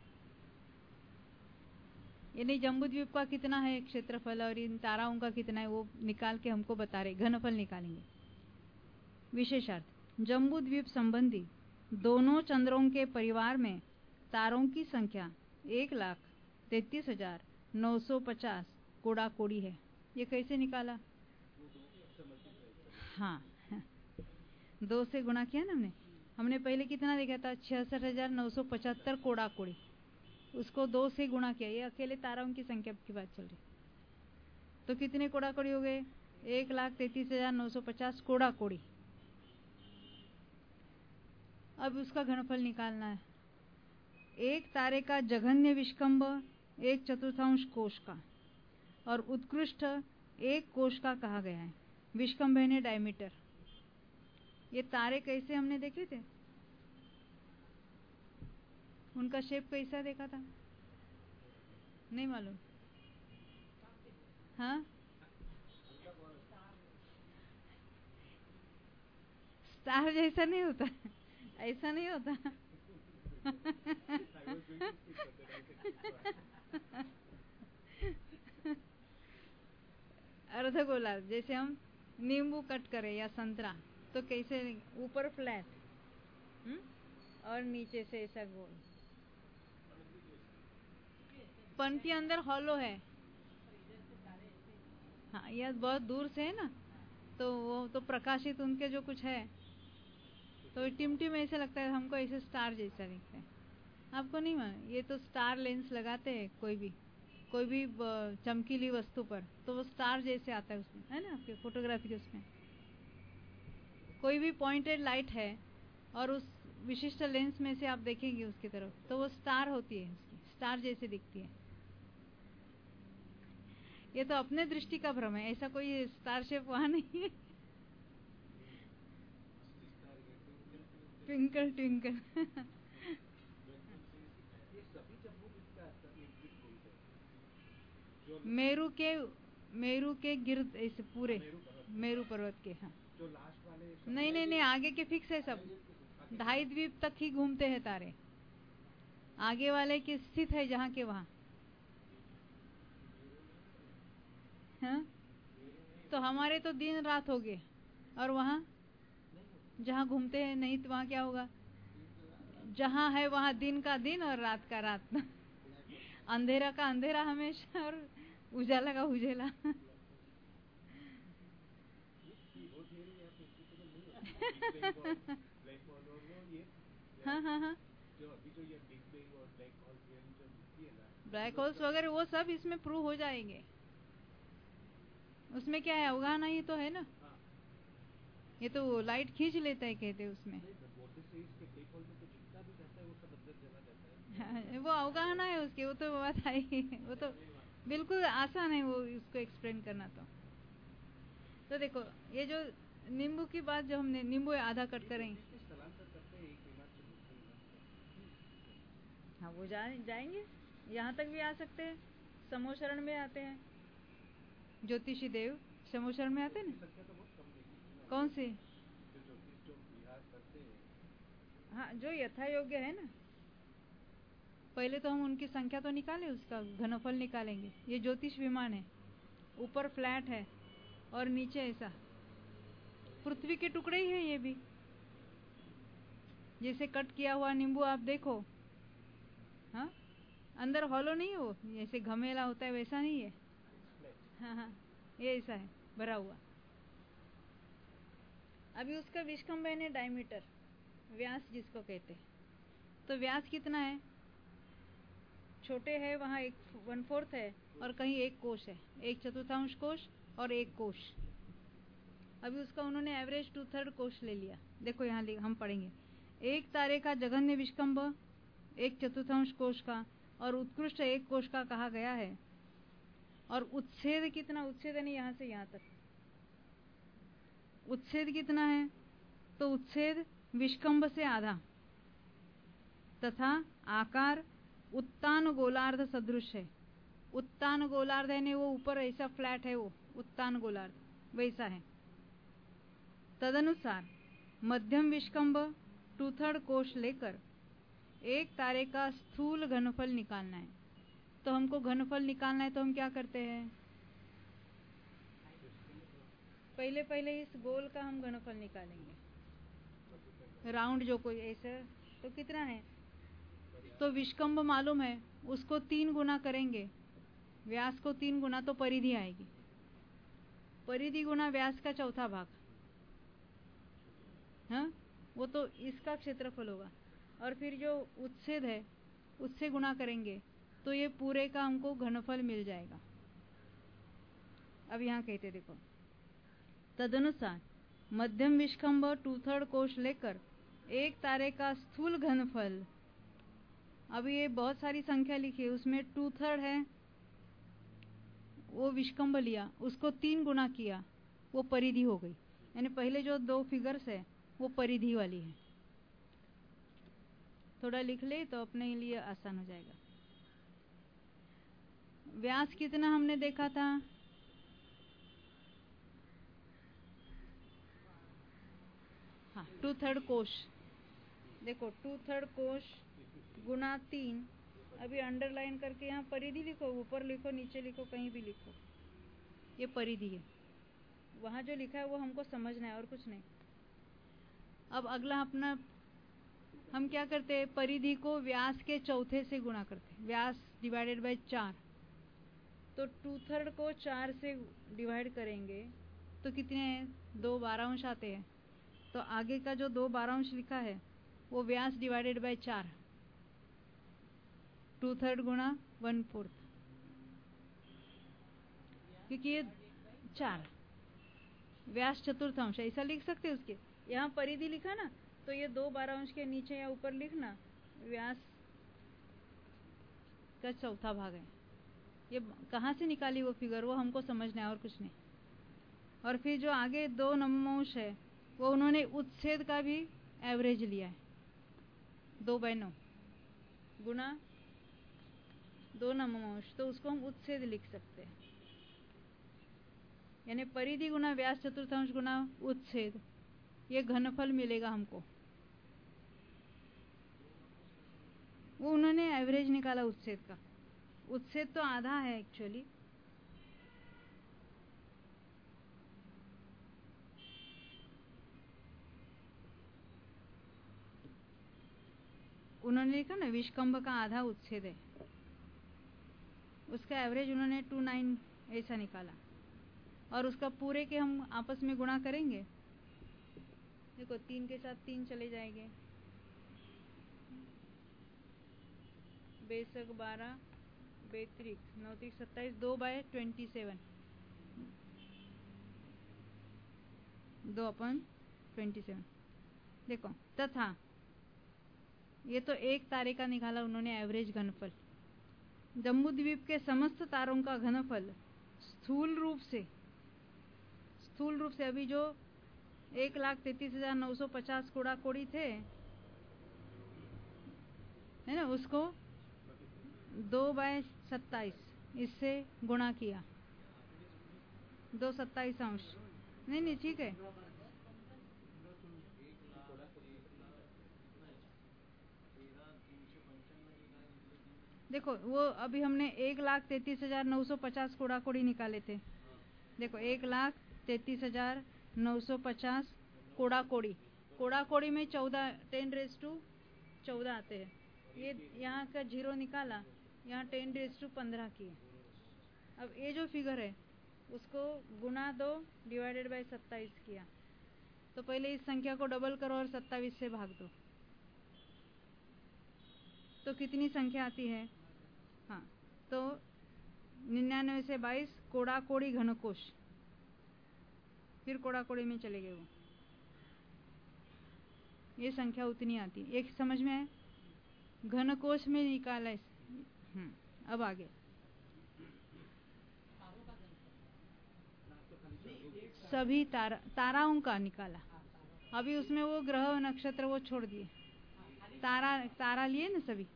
यानी जम्बूद्वीप का कितना है क्षेत्रफल और इन ताराओं का कितना है वो निकाल के हमको बता रहे, घनफल निकालेंगे। विशेषार्थ, जम्बूद्वीप संबंधी दोनों चंद्रों के परिवार में तारों की संख्या एक लाख तैतीस हजार नौ सौ पचास कोड़ा कोड़ी है। ये कैसे निकाला? हाँ, दो से गुणा किया ना हमने। हमने पहले कितना देखा था? छियासठ हजार नौ सौ पचहत्तर कोड़ा कोड़ी, उसको दो से गुणा किया। ये अकेले ताराओं की संख्या की बात चल रही। तो कितने कोड़ा कोड़ी हो गए? एक लाख तैतीस हजार नौ सौ पचास कोड़ा कोड़ी। अब उसका घनफल निकालना है। एक तारे का जघन्य विष्कंभ एक चतुर्थांश कोश का और उत्कृष्ट एक कोश का कहा गया है। विष्कंभ ने डायमीटर। ये तारे कैसे हमने देखे थे? उनका शेप कैसा देखा था? नहीं मालूम? हाँ, स्टार जैसा नहीं होता, ऐसा नहीं होता। अर्ध गोलार्ध, जैसे हम नींबू कट करें या संतरा, तो कैसे ऊपर फ्लैट और नीचे से ऐसा गोल। पंक्ति अंदर हॉलो है। हाँ, यह बहुत दूर से है ना, तो वो तो प्रकाशित उनके जो कुछ है, तो टिमटिम ऐसे लगता है हमको, ऐसे स्टार जैसा दिखता है। आपको नहीं मालूम, ये तो स्टार लेंस लगाते हैं कोई भी कोई भी चमकीली वस्तु पर, तो वो स्टार जैसे आता है उसमें, है ना, आपके फोटोग्राफी के उसमें कोई भी पॉइंटेड लाइट है और उस विशिष्ट लेंस में से आप देखेंगे उसकी तरफ, तो वो स्टार होती है, उसकी स्टार जैसे दिखती है। ये तो अपने दृष्टि का भ्रम है, ऐसा कोई स्टार शेप वहां नहीं है। Twinkle twinkle. मेरू के मेरू के गिर्द ऐसे पूरे मेरू पर्वत के। हाँ, जो लास्ट वाले नहीं नहीं नहीं, आगे के फिक्स है सब, ढाई द्वीप तक ही घूमते हैं तारे, आगे वाले की स्थित है जहाँ के वहाँ। हाँ, तो हमारे तो दिन रात हो गए, और वहाँ जहाँ घूमते हैं नहीं, तो वहाँ क्या होगा? जहाँ है वहाँ दिन का दिन और रात का रात। अंधेरा का अंधेरा हमेशा और उजाला का उजाला। हाँ हाँ हाँ, ब्लैक होल्स वगैरह वो सब इसमें प्रूव हो जाएंगे। उसमें क्या है, अवगाहना ही तो है ना, ये तो लाइट खींच लेता है कहते उसमें। हाँ, वो अवगाहना है उसकी, वो तो बात है ही, वो तो बिल्कुल आसान है वो उसको एक्सप्लेन करना। तो तो देखो, ये जो नींबू की बात, जो हमने नींबू आधा कट करेंगे, हाँ वो जा, जाएंगे यहाँ तक भी आ सकते हैं, समोशरण में आते हैं, ज्योतिषी देव समोशरण में आते हैं ना। कौन से? हाँ, जो यथा योग्य है ना। पहले तो हम उनकी संख्या तो निकालें, उसका घनफल निकालेंगे। ये ज्योतिष विमान है, ऊपर फ्लैट है और नीचे ऐसा पृथ्वी के टुकड़े ही है। ये भी जैसे कट किया हुआ नींबू आप देखो, हाँ, अंदर हॉलो नहीं है, वो जैसे घमेला होता है वैसा नहीं है। हाँ हाँ, ये ऐसा है भरा हुआ। अभी उसका विष्कम्भन है डायमीटर, व्यास जिसको कहते हैं। तो व्यास कितना है? छोटे है वहाँ एक वन फोर्थ है, और कहीं एक कोश है, एक चतुर्थांश कोश और एक कोश। अभी उसका उन्होंने एवरेज टू थर्ड कोश ले लिया। देखो यहाँ हम पढ़ेंगे, एक तारे का जघन्य विष्कम्भ एक चतुर्थांश कोश का और उत्कृष्ट एक कोश का कहा गया है। और उच्छेद कितना? उच्छेद नहीं, यहाँ से यहाँ तक उच्छेद कितना है? तो उच्छेद विष्कम्भ से आधा, तथा आकार उत्तान गोलार्ध सदृश है। उत्तान गोलार्ध है नहीं, वो ऊपर ऐसा फ्लैट है, वो उत्तान गोलार्ध वैसा है। तदनुसार मध्यम विष्कम्भ टू थर्ड कोश लेकर एक तारे का स्थूल घनफल निकालना है। तो हमको घनफल निकालना है, तो हम क्या करते हैं? पहले पहले इस गोल का हम घनफल निकालेंगे, राउंड जो कोई ऐसा, तो कितना है? तो विष्कम्भ मालूम है, उसको तीन गुना करेंगे, व्यास को तीन गुना, तो परिधि आएगी। परिधि गुना व्यास का चौथा भाग, हाँ, वो तो इसका क्षेत्रफल होगा। और फिर जो उच्छेद है उससे गुणा करेंगे, तो ये पूरे का हमको घनफल मिल जाएगा। अब यहाँ कहते देखो, तदनुसार मध्यम विष्कम्भ टू थर्ड कोश लेकर एक तारे का स्थूल घनफल। अब ये बहुत सारी संख्या लिखी है, उसमें टू थर्ड है, वो विष्कम्भ लिया, उसको तीन गुना किया, वो परिधि हो गई। यानी पहले जो दो फिगर्स है वो परिधि वाली है। थोड़ा लिख ले तो अपने लिए आसान हो जाएगा। व्यास कितना हमने देखा था? हाँ, टू थर्ड कोश, देखो टू थर्ड कोश गुना तीन, अभी अंडरलाइन करके यहाँ परिधि लिखो, ऊपर लिखो, नीचे लिखो, कहीं भी लिखो, ये परिधि है। वहाँ जो लिखा है वो हमको समझना है और कुछ नहीं। अब अगला अपना हम क्या करते हैं, परिधि को व्यास के चौथे से गुणा करते हैं, व्यास डिवाइडेड बाय चार। तो टू थर्ड को चार से डिवाइड करेंगे तो कितने हैं, दो बारहंश आते हैं। तो आगे का जो दो बारहंश लिखा है वो व्यास डिवाइडेड बाय चार, टू थर्ड गुणा वन फोर्थ, क्योंकि ये चार व्यास चतुर्थांश ऐसा लिख सकते हैं। उसके यहाँ परिधि लिखा ना, तो ये दो बारहंश के नीचे या ऊपर लिखना व्यास का चौथा भाग है। ये कहाँ से निकाली वो फिगर, वो हमको समझना है और कुछ नहीं। और फिर जो आगे दो नवमांश है वो उन्होंने उच्छेद का भी एवरेज लिया है, दो बाय नौ गुना दो नवमांश, तो उसको हम उच्छेद लिख सकते हैं, यानी परिधि गुना व्यास चतुर्थांश गुना उच्छेद, ये घनफल मिलेगा हमको। वो उन्होंने एवरेज निकाला उच्छेद का। उच्छेद तो आधा है एक्चुअली, उन्होंने लिखा ना विषकंभ का आधा उच्छेद है, उसका एवरेज उन्होंने टू नाइन ऐसा निकाला। और उसका पूरे के हम आपस में गुणा करेंगे, देखो तीन के साथ तीन चले जाएंगे, बेसक बारह, बेत्रिक नौ तीस सत्ताईस, दो बाय ट्वेंटी सेवन, दो अपन ट्वेंटी सेवन। देखो तथा ये तो एक तारे का निकाला उन्होंने एवरेज घनफल। जम्बूद्वीप के समस्त तारों का घनफल स्थूल रूप से स्थूल रूप से अभी जो एक लाख तैतीस हजार नौ सौ पचास कोड़ा कोड़ी थे, है ना, उसको दो बाय सत्ताईस इससे गुणा किया, दो सत्ताईस अंश, नहीं नहीं ठीक है, देखो वो अभी हमने एक लाख तैतीस हजार नौ सौ पचास कोड़ा कोड़ी निकाले थे। देखो एक लाख तैतीस हजार नौ सौ पचास कोड़ा कोड़ी, कोड़ा कोड़ी में चौदह टेन रेस टू चौदह आते हैं। ये यहाँ का जीरो निकाला, यहाँ टेन रेस टू पंद्रह किए। अब ये जो फिगर है उसको गुना दो डिवाइडेड बाय सत्ताईस किया, तो पहले इस संख्या को डबल करो और सत्ताईस से भाग दो, तो कितनी संख्या आती है, हाँ, तो निन्यानवे से बाईस कोड़ा कोड़ी घनकोश, फिर कोड़ा कोड़ी में चले गए वो, ये संख्या उतनी आती है। एक समझ में आए, घनकोश में निकाला है। हम्म, अब आगे सभी तारा ताराओं का निकाला। अभी उसमें वो ग्रह नक्षत्र वो छोड़ दिए, तारा तारा लिए ना सभी।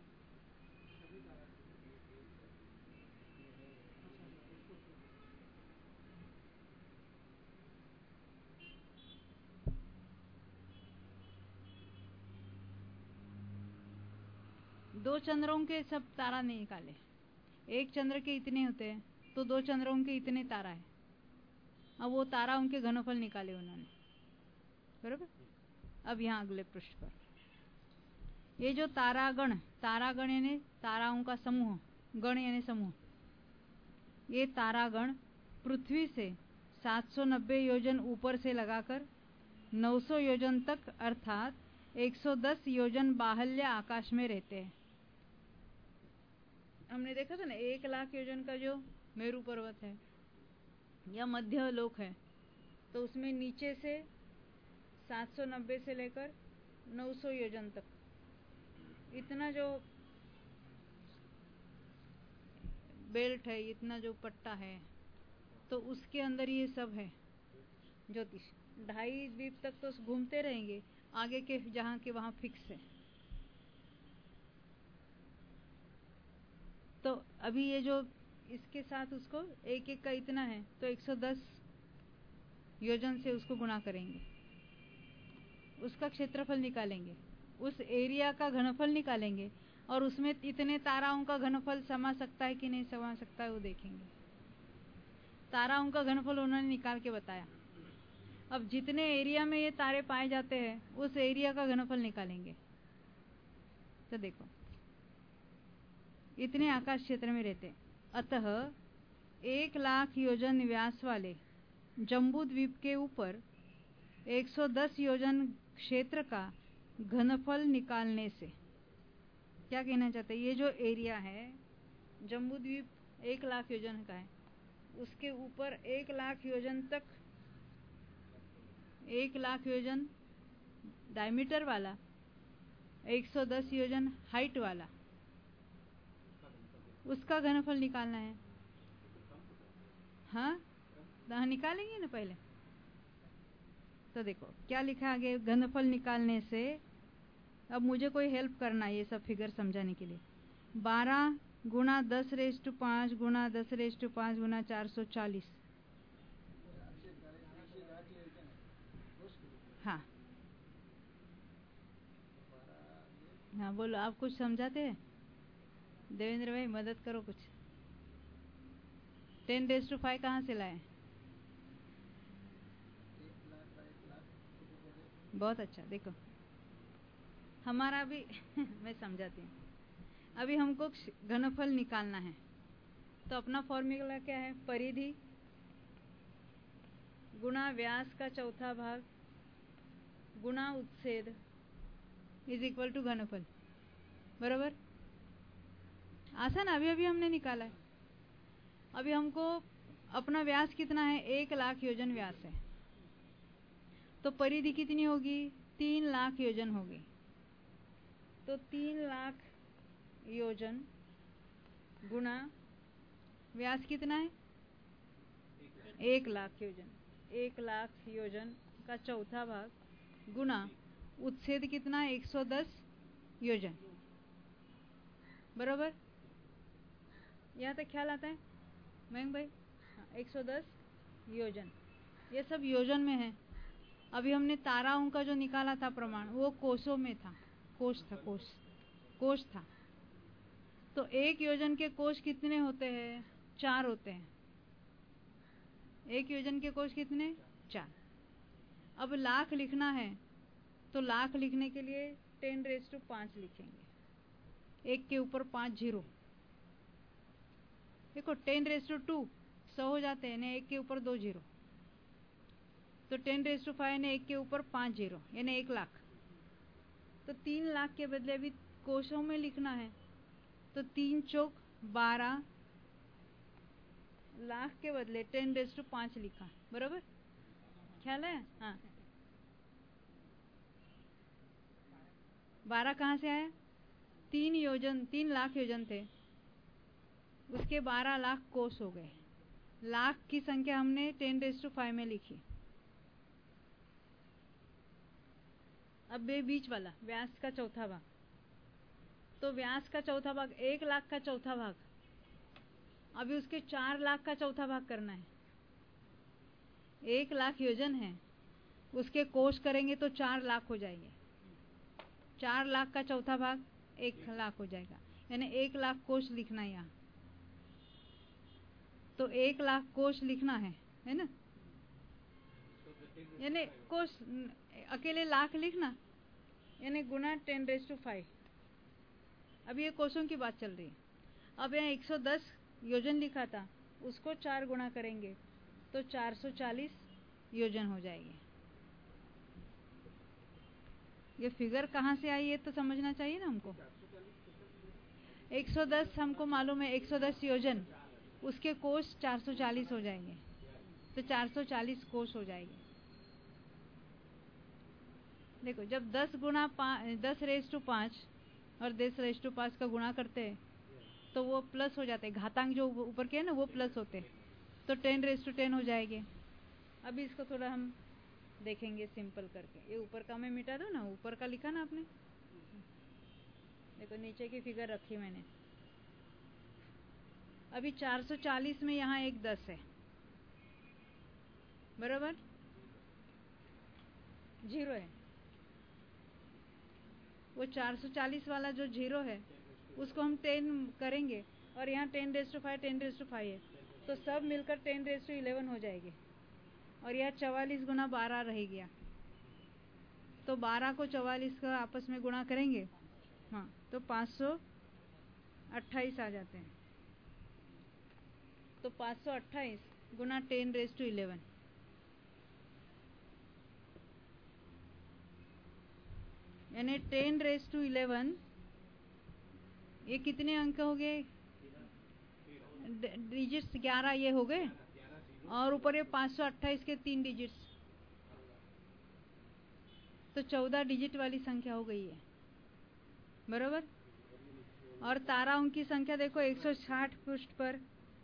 दो चंद्रों के सब तारा नहीं निकाले, एक चंद्र के इतने होते हैं तो दो चंद्रों के इतने तारा है। अब वो तारा उनके घनफल निकाले उन्होंने, बरोबर। अब यहाँ अगले पृष्ठ पर ये जो तारागण, तारागण यानी ताराओं का समूह, गण यानी समूह, ये तारागण पृथ्वी से सात सौ नब्बे योजन ऊपर से लगाकर नौ सौ योजन तक अर्थात एक सौ दस योजन बाह्य आकाश में रहते हैं। हमने देखा था ना एक लाख योजन का जो मेरू पर्वत है या मध्य लोक है, तो उसमें नीचे से सात सौ नब्बे से लेकर नौ सौ योजन तक इतना जो बेल्ट है, इतना जो पट्टा है, तो उसके अंदर ये सब है ज्योतिष। ढाई द्वीप तक तो घूमते रहेंगे, आगे के जहाँ के वहाँ फिक्स है। तो अभी ये जो इसके साथ उसको एक एक का इतना है, तो एक सौ दस योजन से उसको गुणा करेंगे। उसका क्षेत्रफल निकालेंगे, उस एरिया का घनफल निकालेंगे और उसमें इतने ताराओं का घनफल समा सकता है कि नहीं समा सकता है वो देखेंगे। ताराओं का घनफल उन्होंने निकाल के बताया। अब जितने एरिया में ये तारे पाए जाते हैं उस एरिया का घनफल निकालेंगे। तो देखो इतने आकाश क्षेत्र में रहते हैं, अतः एक लाख योजन व्यास वाले जम्बू द्वीप के ऊपर एक सौ दस योजन क्षेत्र का घनफल निकालने से क्या कहना चाहते हैं, ये जो एरिया है जम्बू द्वीप एक लाख योजन का है, उसके ऊपर एक लाख योजन तक एक लाख योजन डायमीटर वाला एक सौ दस योजन हाइट वाला उसका घनफल निकालना है। हाँ हाँ निकालेंगे ना पहले। तो देखो क्या लिखा आगे, घनफल निकालने से। अब मुझे कोई हेल्प करना है ये सब फिगर समझाने के लिए। बारह गुना दस रेज टू पाँच गुना दस रेज टू पाँच गुना चार सौ चालीस। हाँ हाँ बोलो, आप कुछ समझाते हैं? देवेंद्र भाई मदद करो कुछ। टेन रेज टू फाइव कहाँ से लाए? बहुत अच्छा। देखो हमारा भी मैं समझाती हूँ। अभी हमको घनफल निकालना है तो अपना फॉर्मूला क्या है, परिधि गुणा व्यास का चौथा भाग गुणा उच्छेद इज इक्वल टू घनफल। बराबर, आसान। अभी अभी हमने निकाला है। अभी हमको अपना व्यास कितना है, एक लाख योजन व्यास है, तो परिधि कितनी होगी, तीन लाख योजन होगी। तो तीन लाख योजन गुणा व्यास कितना है, एक लाख योजन। एक लाख योजन का चौथा भाग गुणा उच्छेद कितना है, एक सौ दस योजन। बराबर, यहाँ तक ख्याल आता है मयंक भाई? हाँ, एक सौ दस योजन, ये सब योजन में है। अभी हमने ताराओं का जो निकाला था प्रमाण वो कोशों में था, कोश था, कोश कोश था। तो एक योजन के कोश कितने होते हैं, चार होते हैं। एक योजन के कोश कितने, चार। अब लाख लिखना है तो लाख लिखने के लिए टेन रेज टू पांच लिखेंगे, एक के ऊपर पांच जीरो। देखो टेन रेज टू टू सौ हो जाते हैं ना, एक के ऊपर दो जीरो। तो टेन रेज टू फाइव ने एक के ऊपर पांच जीरो यानी एक लाख। तो तीन लाख के बदले अभी कोशों में लिखना है तो तीन चौक बारह, लाख के बदले टेन रेज टू पांच लिखा। बराबर, ख्याल है? हाँ, बारह कहाँ से आया, तीन योजन, तीन लाख योजन थे, उसके बारह लाख कोस हो गए। लाख की संख्या हमने टेन रेज टू फाइव में लिखी। अब ये बीच वाला व्यास का चौथा भाग, तो व्यास का चौथा भाग एक लाख का चौथा भाग, अभी उसके चार लाख का चौथा भाग करना है। एक लाख योजन है, उसके कोश करेंगे तो चार लाख हो जाएंगे। चार लाख का चौथा भाग एक लाख हो जाएगा, यानी एक लाख कोश लिखना है यहाँ। तो एक लाख कोश लिखना है, है ना? यानी कोश अकेले लाख लिखना, यानी गुना टेन रेज टू फाइव। अब ये कोशों की बात चल रही है। अब यहाँ एक सौ दस योजन लिखा था, उसको चार गुना करेंगे तो चार सौ चालीस योजन हो जाएंगे। ये फिगर कहाँ से आई है तो समझना चाहिए ना हमको। एक सौ दस हमको मालूम है, एक सौ दस योजन, उसके कोश चार सौ चालीस हो जाएंगे, तो चार सौ चालीस कोश हो जाएंगे। देखो जब दस गुना दस रेज टू पाँच और दस रेज टू पाँच का गुणा करते हैं तो वो प्लस हो जाते हैं, घातांक जो ऊपर के है ना वो प्लस होते हैं, तो टेन रेज टू टेन हो जाएंगे। अभी इसको थोड़ा हम देखेंगे सिंपल करके। ये ऊपर का मैं मिटा दूं ना, ऊपर का लिखा ना आपने, देखो नीचे की फिगर रखी मैंने। अभी चार सौ चालीस में यहाँ एक दस है, बराबर, जीरो है। वो चार सौ चालीस वाला जो जीरो है उसको हम टेन करेंगे और यहाँ ten raise to five ten raise to five है, तो सब मिलकर टेन रेस टू इलेवन हो जाएगी और यह चवालीस गुना बारह रह गया। तो बारह को चवालीस का आपस में गुणा करेंगे, हाँ, तो पाँच सौ अट्ठाईस आ जाते हैं। तो पाँच सौ अट्ठाईस गुना टेन रेस टू इलेवन, यानी टेन रेस टू इलेवन, ये कितने अंक हो गए? डिजिट्स ग्यारह ये हो गए और ऊपर ये पाँच सौ अट्ठाईस के तीन डिजिट्स, तो चौदह डिजिट वाली संख्या हो गई है, बरोबर। और ताराओं की संख्या देखो एक सौ साठ पृष्ठ पर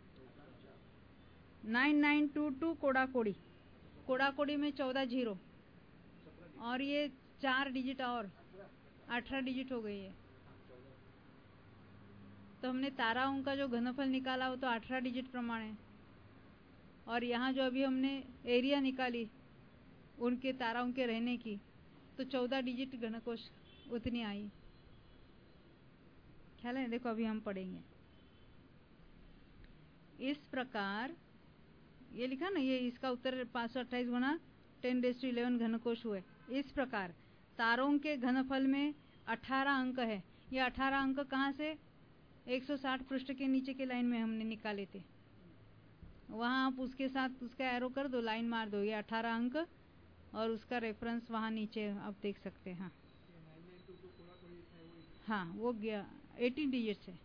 नाइन नाइन टू टू कोड़ा कोड़ी, कोड़ा कोड़ी में चौदह जीरो और ये चार डिजिट और अठारह डिजिट हो गई है। तो हमने ताराओं का जो घनफल निकाला वो तो अठारह डिजिट प्रमाण है और यहाँ जो अभी हमने एरिया निकाली उनके ताराओं के रहने की, तो चौदह डिजिट घनकोश उतनी आई। ख्याल है? देखो अभी हम पढ़ेंगे। इस प्रकार ये लिखा ना, ये इसका उत्तर पाँच सौ अट्ठाईस गुना टेन रेस टू इलेवन घनकोश हुए। इस प्रकार तारों के घनफल में अठारह अंक है। ये अठारह अंक कहाँ से? एक सौ साठ पृष्ठ के नीचे के लाइन में हमने निकाले थे, वहां आप उसके साथ उसका एरो कर दो, लाइन मार दो, ये अठारह अंक और उसका रेफरेंस वहां नीचे आप देख सकते हैं। हाँ हाँ, वो गया एटीन डिजिट है।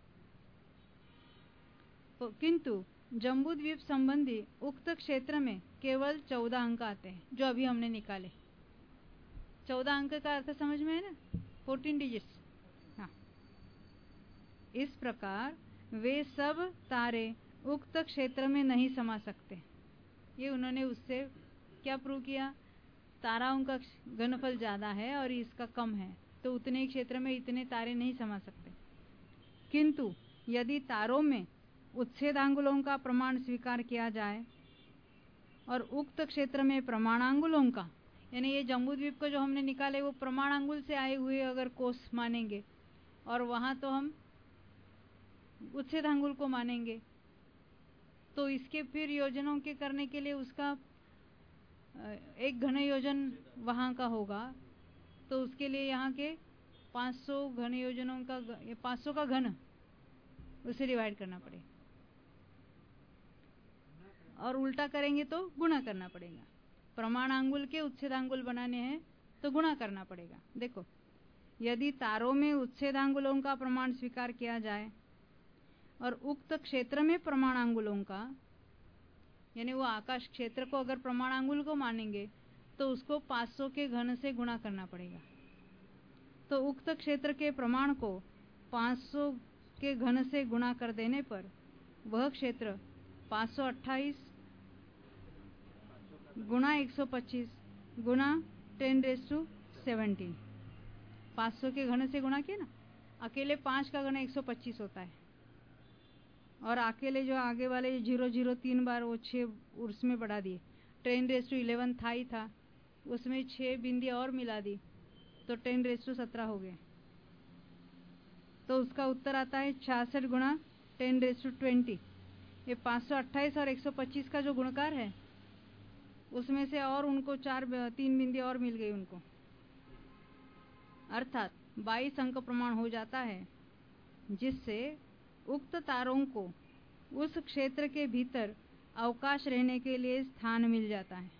तो किंतु जम्बू द्वीप संबंधी उक्त क्षेत्र में केवल चौदह अंक आते हैं, जो अभी हमने निकाले। चौदह अंक का अर्थ समझ में है ना? Fourteen digits. हाँ, इस प्रकार वे सब तारे उक्त क्षेत्र में नहीं समा सकते। ये उन्होंने उससे क्या प्रूव किया? ताराओं का घनफल ज्यादा है और इसका कम है, तो उतने ही क्षेत्र में इतने तारे नहीं समा सकते। किंतु यदि तारों में उच्छेदांगुलों का प्रमाण स्वीकार किया जाए और उक्त क्षेत्र में प्रमाणांगुलों का, यानी ये जम्बूद्वीप को जो हमने निकाले वो प्रमाणांगुल से आए हुए अगर कोष मानेंगे और वहां तो हम उच्छेदांगुल को मानेंगे, तो इसके फिर योजनों के करने के लिए उसका एक घन योजन वहां का होगा, तो उसके लिए यहाँ के पाँच सौ घन योजनों का, पाँच सौ का घन उसे डिवाइड करना पड़ेगा और उल्टा करेंगे तो गुणा करना पड़ेगा। प्रमाणांगुल के उच्छेदांगुल बनाने हैं तो गुणा करना पड़ेगा। देखो, यदि तारों में उच्छेदांगुलों का प्रमाण स्वीकार किया जाए और उक्त क्षेत्र में प्रमाणांगुलों का, यानी वो आकाश क्षेत्र को अगर प्रमाणांगुल को मानेंगे तो उसको पाँच सौ के घन से गुणा करना पड़ेगा। तो उक्त क्षेत्र के प्रमाण को पाँच सौ के घन से गुणा कर देने पर वह क्षेत्र पाँच सौ अट्ठाईस गुणा एक सौ पच्चीस गुणा टेन रेस टू सेवनटीन, पाँच सौ के घन से गुणा किया ना, अकेले पाँच का घन एक सौ पच्चीस होता है और अकेले जो आगे वाले जीरो जीरो तीन बार वो छः उसमें बढ़ा दिए। टेन रेस टू इलेवन था ही था, उसमें छः बिंदी और मिला दी तो टेन रेस टू सत्रह हो गए। तो उसका उत्तर आता है छियासठ गुणा टेन रेस टू ट्वेंटी। ये पाँच सौ अट्ठाईस और एक सौ पच्चीस का जो गुणकार है उसमें से और उनको चार तीन बिंदी और मिल गई उनको, अर्थात बाईस अंक प्रमाण हो जाता है, जिससे उक्त तारों को उस क्षेत्र के भीतर अवकाश रहने के लिए स्थान मिल जाता है।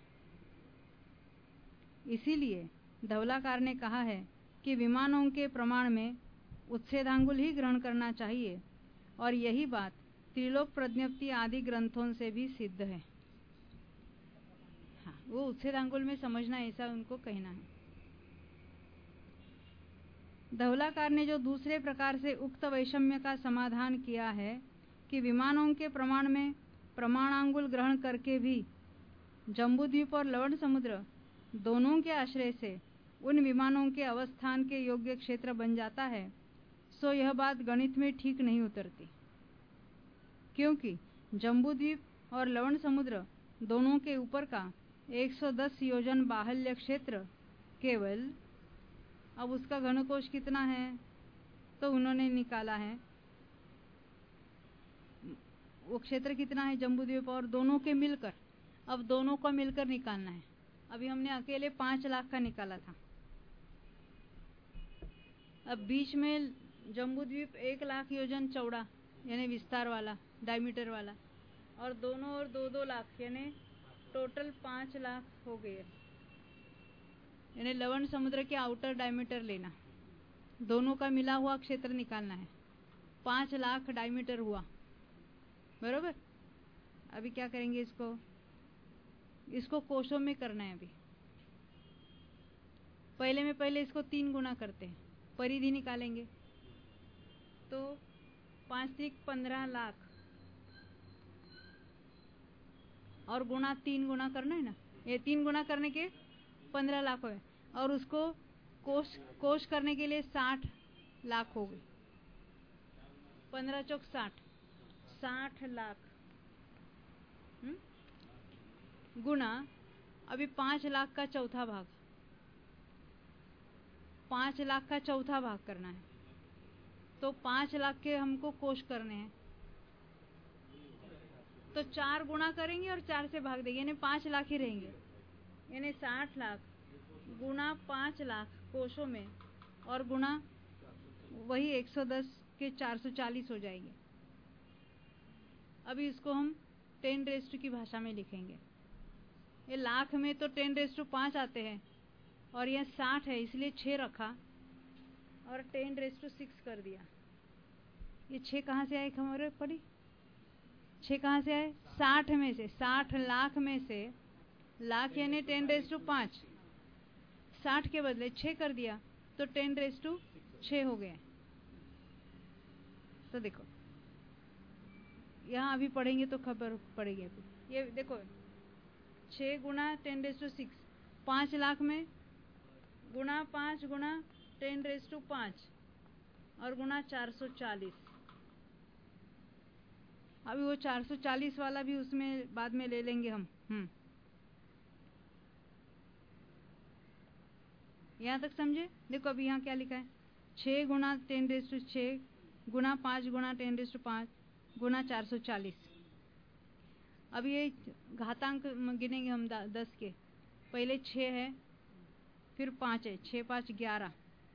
इसीलिए धवलाकार ने कहा है कि विमानों के प्रमाण में उच्छेदांगुल ही ग्रहण करना चाहिए और यही बात त्रिलोक प्रज्ञप्ति आदि ग्रंथों से भी सिद्ध है। हाँ, वो उच्छेदांगुल में समझना, ऐसा उनको कहना है। धवलाकार ने जो दूसरे प्रकार से उक्त वैषम्य का समाधान किया है कि विमानों के प्रमाण में प्रमाणांगुल ग्रहण करके भी जम्बूद्वीप और लवण समुद्र दोनों के आश्रय से उन विमानों के अवस्थान के योग्य क्षेत्र बन जाता है, सो यह बात गणित में ठीक नहीं उतरती, क्योंकि जम्बूद्वीप और लवण समुद्र दोनों के ऊपर का एक सौ दस योजन बाह्य क्षेत्र केवल अब उसका घनकोश कितना है तो उन्होंने निकाला है, वो क्षेत्र कितना है जम्बूद्वीप और दोनों के मिलकर, अब दोनों को मिलकर निकालना है। अभी हमने अकेले पांच लाख का निकाला था, अब बीच में जम्बूद्वीप एक लाख योजन चौड़ा यानी विस्तार वाला, डायमीटर वाला, और दोनों और दो दो लाख यानी टोटल पांच लाख हो गए। यानी लवण समुद्र के आउटर डायमीटर लेना, दोनों का मिला हुआ क्षेत्र निकालना है, पांच लाख डायमीटर हुआ, बरोबर। अभी क्या करेंगे, इसको इसको कोशों में करना है। अभी पहले में पहले इसको तीन गुना करते हैं, परिधि निकालेंगे तो पांच त्रिक पंद्रह लाख और गुना तीन गुना करना है ना, ये तीन गुना करने के पंद्रह लाख हो गए, और उसको कोश कोश करने के लिए साठ लाख हो गए, पंद्रह चौक साठ, साठ लाख हुँ? गुना अभी पांच लाख का चौथा भाग, पांच लाख का चौथा भाग करना है, तो पांच लाख के हमको कोश करने हैं, तो चार गुना करेंगे और चार से भाग देंगे, यानी पांच लाख ही रहेंगे। यानी साठ लाख गुना पांच लाख कोशों में और गुना वही एक सौ दस के चार सौ चालीस हो जाएंगे। अभी इसको हम टेन रेस्ट की भाषा में लिखेंगे। ये लाख में तो टेन रेस्ट पांच आते हैं और यह साठ है इसलिए छह रखा और टेन रेस्ट सिक्स कर दिया। ये छह कहाँ से आए हमारे पड़ी, छह कहाँ से आए, साठ में से, साठ लाख में से, लाख यानी टेन रेस्ट पांच, साठ के बदले छह कर दिया तो टेन रेस्ट टू छह हो गए। तो देखो यहाँ अभी पढ़ेंगे तो खबर पड़ेगी। अभी ये देखो छह गुना टेन रेस्ट टू सिक्स, पांच लाख में गुना पांच गुना टेन रेस्ट टू पांच और गुना चार सौ चालीस। अभी वो चार सौ चालीस वाला भी उसमें बाद में ले लेंगे हम। हम्म यहाँ तक समझे। देखो अभी यहाँ क्या लिखा है, छह गुना टेन रेस्ट टू छह गुना पांच गुना टेन रेस्ट टू पांच गुना चार सौ चालीस। अब ये घातांक गिनेंगे हम दस के, पहले छह है फिर पांच है, छह पांच ग्यारह,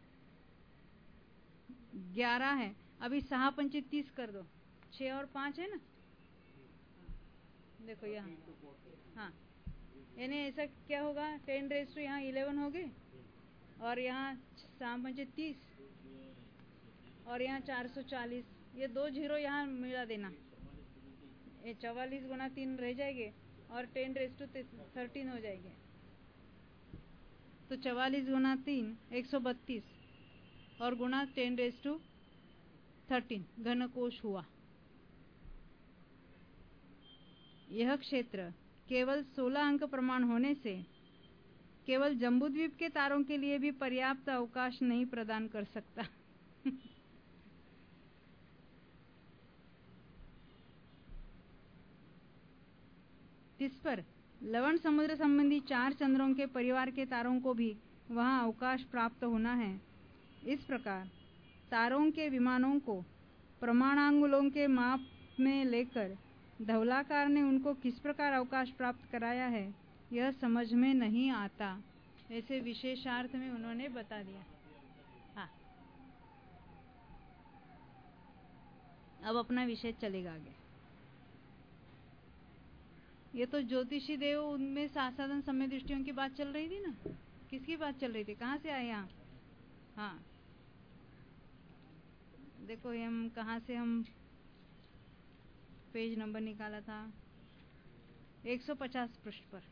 ग्यारह है। अभी सहा पंचे तीस कर दो, छह और पांच है ना, देखो यहाँ, हाँ यानी ऐसा क्या होगा, टेन रेस्ट टू यहाँ इलेवन हो गए और यहाँ सहा पंचे तीस और यहाँ चार सौ चालीस, ये दो जीरो यहाँ मिला देना, ये चवालीस गुना तीन रह जाएंगे और टेन रेस्ट टू थर्टीन हो जाएंगे। तो चवालीस गुना तीन एक सौ बत्तीस और गुना टेन रेस्ट टू थर्टीन घनकोश हुआ। यह क्षेत्र केवल सोलह अंक प्रमाण होने से केवल जम्बूद्वीप के तारों के लिए भी पर्याप्त अवकाश नहीं प्रदान कर सकता। इस पर लवण समुद्र संबंधी चार चंद्रों के परिवार के तारों को भी वहां अवकाश प्राप्त होना है। इस प्रकार तारों के विमानों को प्रमाणांगुलों के माप में लेकर धवलाकार ने उनको किस प्रकार अवकाश प्राप्त कराया है यह समझ में नहीं आता, ऐसे विशेषार्थ में उन्होंने बता दिया। हाँ अब अपना विषय चलेगा आगे। ये तो ज्योतिषी देव उनमें साधारण समय दृष्टियों की बात चल रही थी ना, किसकी बात चल रही थी, कहाँ से आए यहाँ। हाँ देखो हम कहाँ से हम पेज नंबर निकाला था, एक सौ पचास पृष्ठ पर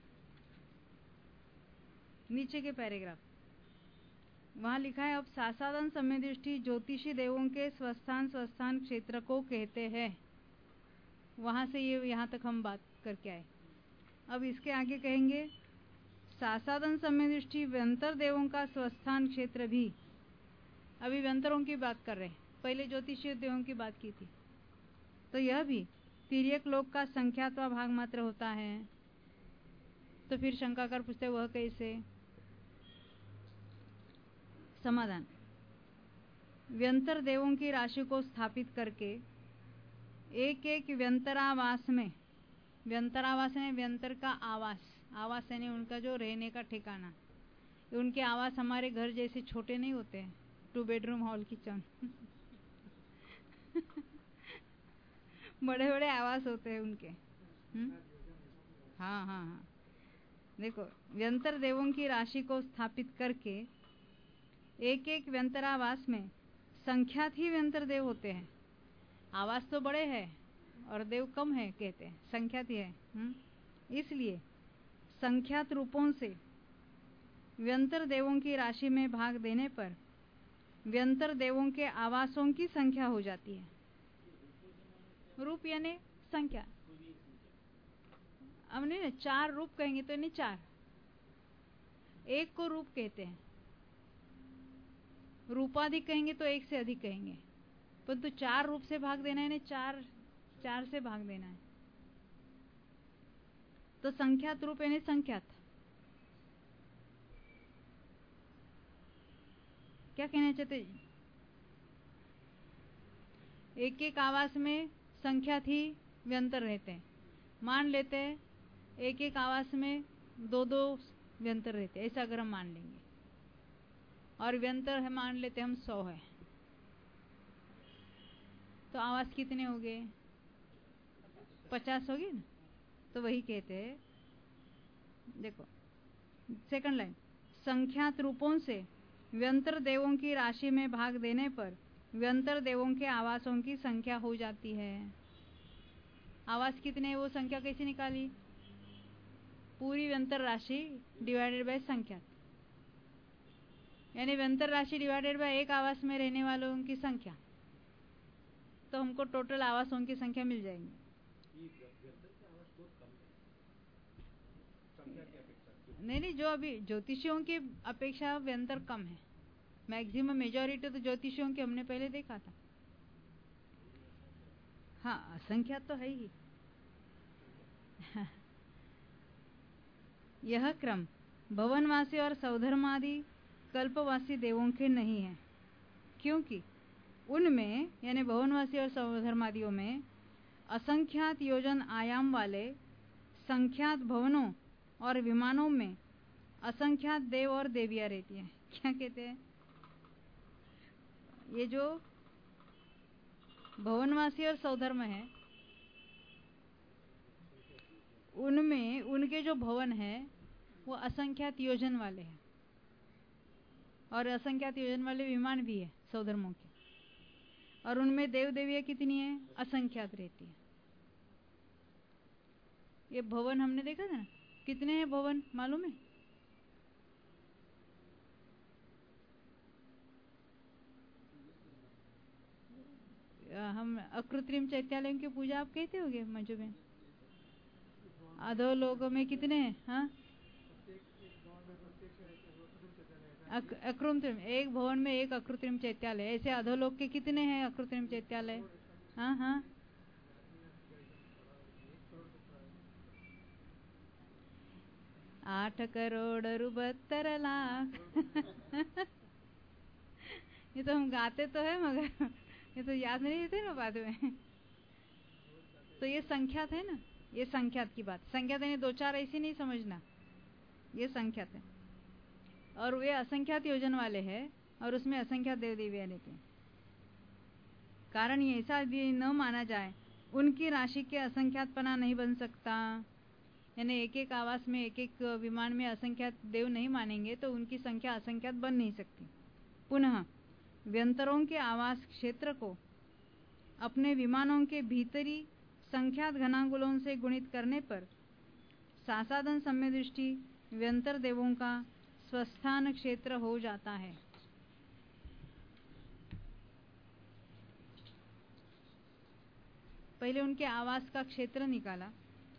नीचे के पैराग्राफ, वहां लिखा है अब सासादन समय दृष्टि ज्योतिषी देवों के स्वस्थान स्वस्थान क्षेत्र को कहते हैं। वहां से ये यहाँ तक हम बात करके आए। अब इसके आगे कहेंगे सासादन समय दृष्टि व्यंतर देवों का स्वस्थान क्षेत्र भी। अभी व्यंतरों की बात कर रहे हैं, पहले ज्योतिषीय देवों की बात की थी। तो यह भी तिर्यक लोक का संख्यात्वा भाग मात्र होता है। तो फिर शंकाकार पूछते वह कैसे। समाधान, व्यंतर देवों की राशि को स्थापित करके एक एक व्यंतरावास में, व्यंतरावास है व्यंतर का आवास, आवास यानी उनका जो रहने का ठिकाना, उनके आवास हमारे घर जैसे छोटे नहीं होते हैं, टू बेडरूम हॉल किचन बड़े बड़े आवास होते हैं उनके। हुँ? हाँ हाँ हाँ, देखो व्यंतर देवों की राशि को स्थापित करके एक एक व्यंतरावास में संख्यात ही व्यंतर देव होते हैं। आवास तो बड़े हैं और देव कम है कहते हैं, संख्यात ही है। हुँ? इसलिए संख्यात रूपों से व्यंतर देवों की राशि में भाग देने पर व्यंतर देवों के आवासों की संख्या हो जाती है। रूप यानी संख्या, अब नहीं चार रूप कहेंगे तो नहीं, चार, एक को रूप कहते हैं, रूपाधिक कहेंगे तो एक से अधिक कहेंगे, परंतु तो चार रूप से भाग देना है ना, चार चार से भाग देना है। तो संख्यात रूप यानी संख्यात, क्या कहना चाहते, एक एक आवास में संख्यात ही व्यंतर रहते हैं। मान लेते हैं एक एक आवास में दो दो व्यंतर रहते हैं, ऐसा अगर हम मान लेंगे, और व्यंतर है मान लेते हम सौ है, तो आवास कितने हो गए, पचास हो गए ना। तो वही कहते हैं, देखो सेकंड लाइन, संख्यात रूपों से व्यंतर देवों की राशि में भाग देने पर व्यंतर देवों के आवासों की संख्या हो जाती है। आवास कितने हैं वो संख्या कैसे निकाली, पूरी व्यंतर राशि डिवाइडेड बाय संख्यात, यानी व्यंतर राशि डिवाइडेड बाय एक आवास में रहने वालों की संख्या, तो हमको टोटल आवासों की संख्या मिल जाएगी। नहीं नहीं, जो अभी ज्योतिषियों की अपेक्षा व्यंतर कम है, मैक्सिमम मेजॉरिटी तो ज्योतिषियों की हमने पहले देखा था। हाँ असंख्यात तो है ही। यह क्रम भवनवासी और सौधर्मादि कल्पवासी देवों के नहीं है, क्योंकि उनमें यानी भवनवासी और सौधर्मादियों में असंख्यात योजन आयाम वाले संख्यात भवनों और विमानों में असंख्यात देव और देवियां रहती हैं। क्या कहते हैं, ये जो भवनवासी और सौधर्म है उनमें उनके जो भवन है वो असंख्यात योजन वाले हैं, और असंख्यात योजन वाले विमान भी है सौधर्मों के, और उनमें देव देवियां कितनी है, असंख्यात रहती है। ये भवन हमने देखा था ना, कितने हैं भवन मालूम है, हम अकृत्रिम चैत्यालयों की पूजा आप कहते होगे मंजू बहन, अधोलोक में कितने हैं, हाँ अकृत्रिम, एक भवन में एक अकृत्रिम चैत्यालय, ऐसे अधोलोक के कितने हैं अकृत्रिम चैत्यालय, हाँ हाँ आठ करोड़ बहत्तर लाख ये तो हम गाते तो है मगर ये तो याद नहीं रहते ना बाद में। तो ये संख्यात है ना, ये संख्यात की बात, संख्यात यानी दो चार ऐसी नहीं समझना, ये संख्यात है, और वे असंख्यात योजन वाले हैं और उसमें असंख्यात देव देवियां रहते हैं। कारण ये ऐसा भी न माना जाए उनकी राशि के असंख्यातपना नहीं बन सकता, यानी एक एक आवास में एक एक विमान में असंख्यात देव नहीं मानेंगे तो उनकी संख्या असंख्यात बन नहीं सकती। पुनः व्यंतरों के आवास क्षेत्र को अपने विमानों के भीतरी संख्यात घनांगुलों से गुणित करने पर सासादन सम्य दृष्टि व्यंतर देवों का स्वस्थान क्षेत्र हो जाता है। पहले उनके आवास का क्षेत्र निकाला,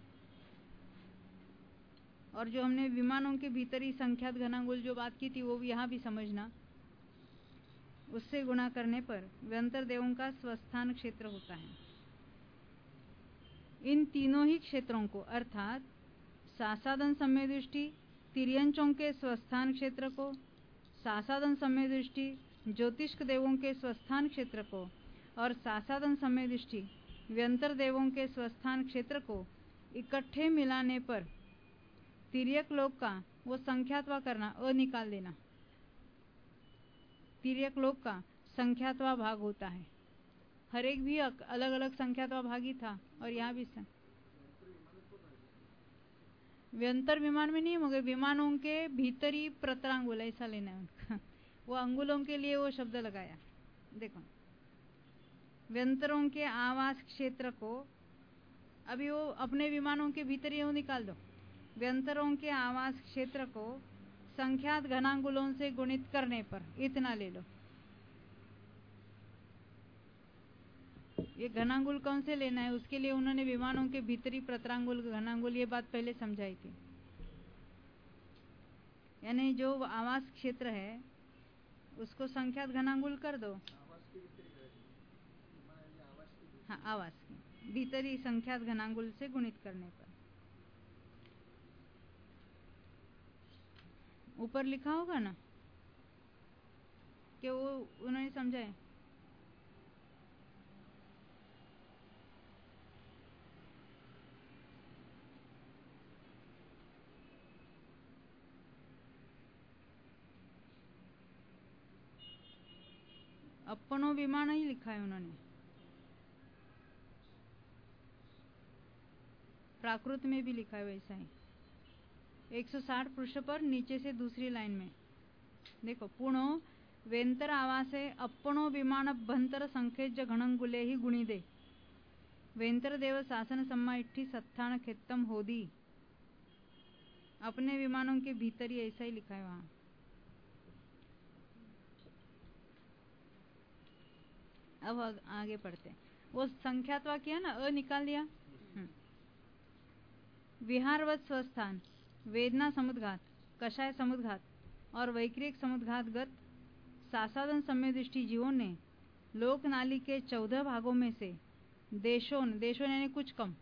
और जो हमने विमानों के भीतरी संख्यात घनांगुल जो बात की थी वो यहाँ भी समझना, उससे गुणा करने पर व्यंतर देवों का स्वस्थान क्षेत्र होता है। इन तीनों ही क्षेत्रों को अर्थात सासादन सम्य दृष्टि तिर्यंचों के स्वस्थान क्षेत्र को, सासादन समय दृष्टि ज्योतिष्क देवों के स्वस्थान क्षेत्र को और सासादन समय दृष्टि व्यंतर देवों के स्वस्थान क्षेत्र को इकट्ठे मिलाने पर तिर्यक लोक का वो संख्यात्वा करना, अ निकाल देना। तिर्यक लोक का संख्यात्वा भाग होता है। हर एक भी अलग अलग संख्यात्वा भाग ही था और यहाँ भी सं... व्यंतर विमान में नहीं, मगर विमानों के भीतरी प्रत्रांगुल ऐसा लेना है उनका। वो अंगुलों के लिए वो शब्द लगाया। देखो, व्यंतरों के आवास क्षेत्र को अभी वो अपने विमानों के भीतर ही वो निकाल दो। व्यंतरों के आवास क्षेत्र को संख्यात घनांगुलों से गुणित करने पर इतना ले लो। ये घनांगुल कौन से लेना है, उसके लिए उन्होंने विमानों के भीतरी प्रत्रांगुल घनांगुल ये बात पहले समझाई थी। यानी जो आवास क्षेत्र है उसको संख्यात घनांगुल कर दो। हाँ, आवास की भीतरी संख्यात घनांगुल से गुणित करने पर। ऊपर लिखा होगा ना कि वो उन्होंने समझाए। अपनो विमान ही लिखा है उन्होंने, प्राकृत में भी लिखा है वैसा ही। एक सौ साठ पृष्ठ पर नीचे से दूसरी लाइन में देखो, पुणो वेंतर आवासे अपनो विमान अभ्यंतर संकेत घणंगुले ही गुणी दे वेंतर देव शासन सम्मा इट्ठी सत्थान खेतम होदी। अपने विमानों के भीतर ही ऐसा ही लिखा है वहां। अब आगे पढ़ते हैं। वो संख्यात्वा किया ना, अ निकाल दिया। विहारवत स्वस्थान, वेदना समुद्घात, कषाय समुद्घात और वैक्रिक समुद्घातगत सासादन समय दृष्टि जीवों ने लोकनाली के चौदह भागों में से देशों देशों यानी कुछ कम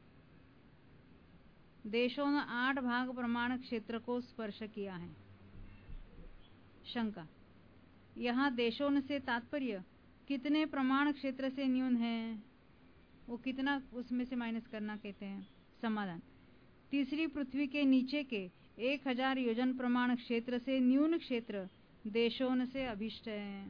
देशों ने आठ भाग प्रमाण क्षेत्र को स्पर्श किया है। शंका, यहाँ देशों से तात्पर्य कितने प्रमाण क्षेत्र से न्यून है, वो कितना उसमें से माइनस करना कहते हैं। समाधान, तीसरी पृथ्वी के नीचे के एक हजार योजन प्रमाण क्षेत्र से न्यून क्षेत्र देशों से अभिष्ट है।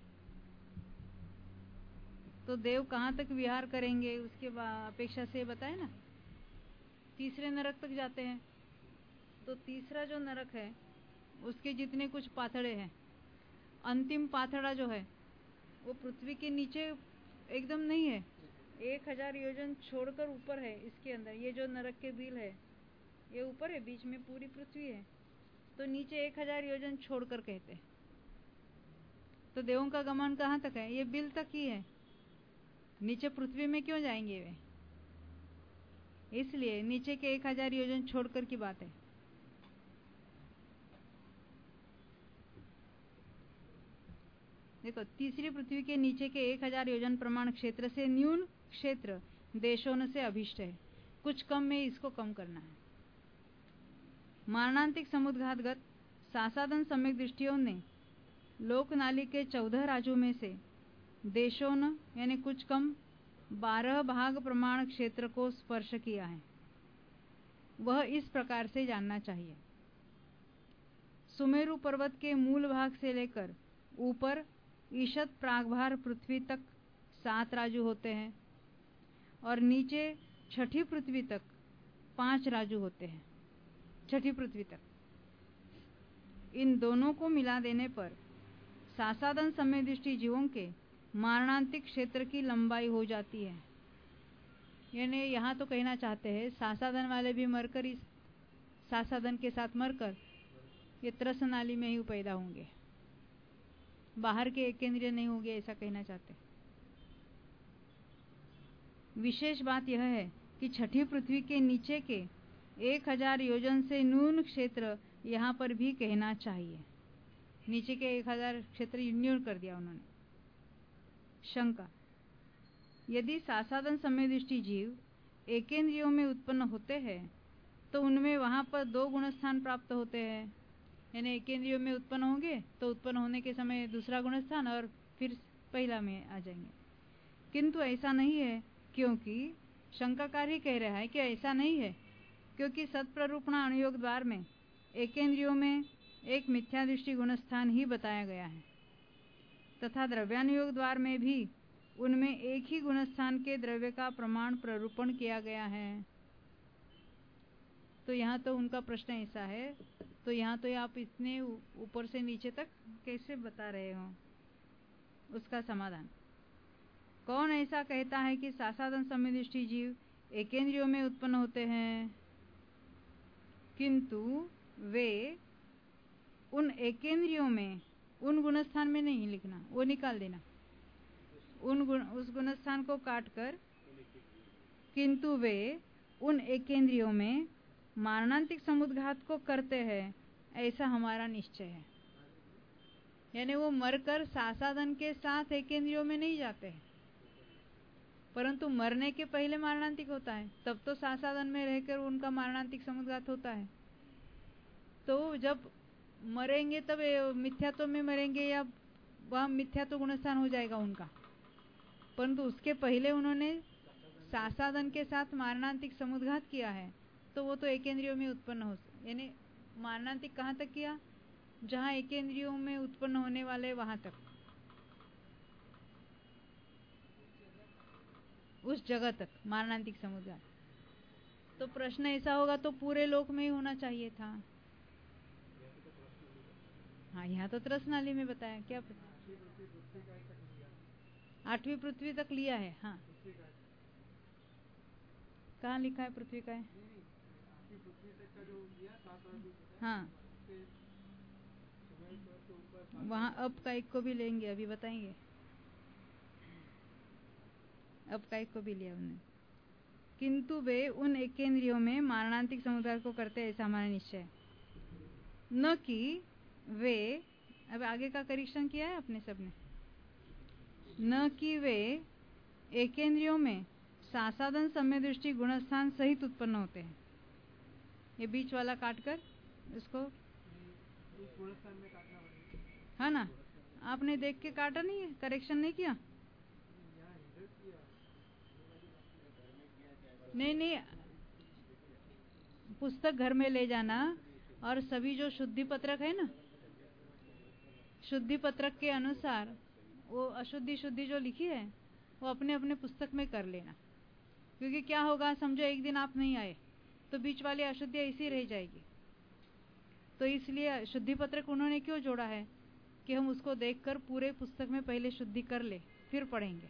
तो देव कहाँ तक विहार करेंगे उसके अपेक्षा से बताए ना, तीसरे नरक तक जाते हैं। तो तीसरा जो नरक है उसके जितने कुछ पाथड़े हैं, अंतिम पाथड़ा जो है वो पृथ्वी के नीचे एकदम नहीं है, एक हजार योजन छोड़कर ऊपर है। इसके अंदर ये जो नरक के बिल है ये ऊपर है, बीच में पूरी पृथ्वी है, तो नीचे एक हजार योजन छोड़कर कहते हैं। तो देवों का गमन कहाँ तक है, ये बिल तक ही है। नीचे पृथ्वी में क्यों जाएंगे वे, इसलिए नीचे के एक हजार योजन छोड़कर की बात है। देखो, तीसरी पृथ्वी के नीचे के एक हजार योजन प्रमाण क्षेत्र से न्यून क्षेत्र देशों से अभिष्ट है, कुछ कम में इसको कम करना है। मारणांतिक समुद्घातगत सासादन सम्यक दृष्टियों ने लोकनाली के चौदह राज्यों में से देशों यानी कुछ कम बारह भाग प्रमाण क्षेत्र को स्पर्श किया है। वह इस प्रकार से जानना चाहिए। सुमेरु पर्वत के मूल भाग से लेकर ऊपर ईशत प्रागभार पृथ्वी तक सात राजू होते हैं और नीचे छठी पृथ्वी तक पांच राजू होते हैं। छठी पृथ्वी तक इन दोनों को मिला देने पर सासादन समय दृष्टि जीवों के मारणांतिक क्षेत्र की लंबाई हो जाती है। यानी यहाँ तो कहना चाहते हैं सासादन वाले भी मरकर इस सासादन के साथ मरकर ये त्रस नाली में ही पैदा होंगे, बाहर के एक केंद्रीय नहीं होंगे, ऐसा कहना चाहते। विशेष बात यह है कि छठी पृथ्वी के नीचे के एक हजार योजन से न्यून क्षेत्र यहाँ पर भी कहना चाहिए। नीचे के एक हजार क्षेत्र न्यून कर दिया उन्होंने। शंका, यदि सासादन समय दृष्टि जीव एकेंद्रियों में उत्पन्न होते हैं तो उनमें वहां पर दो गुणस्थान प्राप्त होते हैं, यानी एक इंद्रियों में उत्पन्न होंगे तो उत्पन्न होने के समय दूसरा गुणस्थान और फिर पहला में आ जाएंगे। किंतु ऐसा नहीं है, क्योंकि शंकाकार ही कह रहा है कि ऐसा नहीं है, क्योंकि सत्प्ररूपणा अनुयोग द्वार में एकेंद्रियों में एक मिथ्या दृष्टि गुणस्थान ही बताया गया है तथा द्रव्यानुयोग द्वार में भी उनमें एक ही गुणस्थान के द्रव्य का प्रमाण प्ररूपण किया गया है। तो यहाँ तो उनका प्रश्न ऐसा है, तो यहाँ तो आप इतने ऊपर से नीचे तक कैसे बता रहे हो? उसका समाधान, कौन ऐसा कहता है कि सासादन सम्यदृष्टि जीव एकेंद्रियों में उत्पन्न होते हैं, किंतु वे उन एकेंद्रियों में उन गुणस्थान में नहीं लिखना, वो निकाल देना, उन गुण उस गुणस्थान को काटकर, किंतु वे उन एकेंद्रियों में मारणांतिक समुद्घात को करते हैं, ऐसा हमारा निश्चय है। यानी वो मरकर सासादन के साथ एकेंद्रियों में नहीं जाते हैं, परंतु मरने के पहले मारणांतिक होता है, तब तो सासादन में रहकर उनका मारणांतिक समुद्घात होता है। तो जब मरेंगे तब मिथ्यात्व में मरेंगे या वह मिथ्यात्व गुणस्थान हो जाएगा उनका, परंतु उसके पहले उन्होंने सासादन के साथ मारणांतिक समुद्घात किया है, तो वो तो एकेंद्रियों में उत्पन्न हो, यानी मारणांतिक कहाँ तक किया, जहाँ एकेंद्रियों में उत्पन्न होने वाले वहां तक, उस जगह तक मारणांतिक समुद्घात। तो प्रश्न ऐसा होगा तो पूरे लोक में ही होना चाहिए था। हाँ, यहाँ तो त्रसनाली में बताया, क्या पता आठवीं पृथ्वी तक लिया है। हाँ, कहाँ लिखा है पृथ्वी का है? हाँ, वहाँ अब का एक को भी लेंगे, अभी बताएंगे, अब का एक को भी लिया उन्होंने। किंतु वे उन एकेंद्रियों में मारणांतिक समुद्घात को करते, ऐसा हमारा निश्चय है। न कि वे, अब आगे का करेक्शन किया है अपने सबने, न कि वे एकेंद्रियों में सासादन सम्यदृष्टि गुणस्थान सहित उत्पन्न होते हैं। ये बीच वाला काटकर इसको, है ना, आपने देख के काटा नहीं है, करेक्शन नहीं किया? नहीं नहीं, पुस्तक घर में ले जाना और सभी जो शुद्धि पत्रक है ना, शुद्धि पत्रक के अनुसार वो अशुद्धि शुद्धि जो लिखी है वो अपने अपने पुस्तक में कर लेना, क्योंकि क्या होगा, समझो एक दिन आप नहीं आए तो बीच वाली अशुद्धि ऐसी रह जाएगी। तो इसलिए शुद्धि पत्रक उन्होंने क्यों जोड़ा है कि हम उसको देखकर पूरे पुस्तक में पहले शुद्धि कर ले, फिर पढ़ेंगे।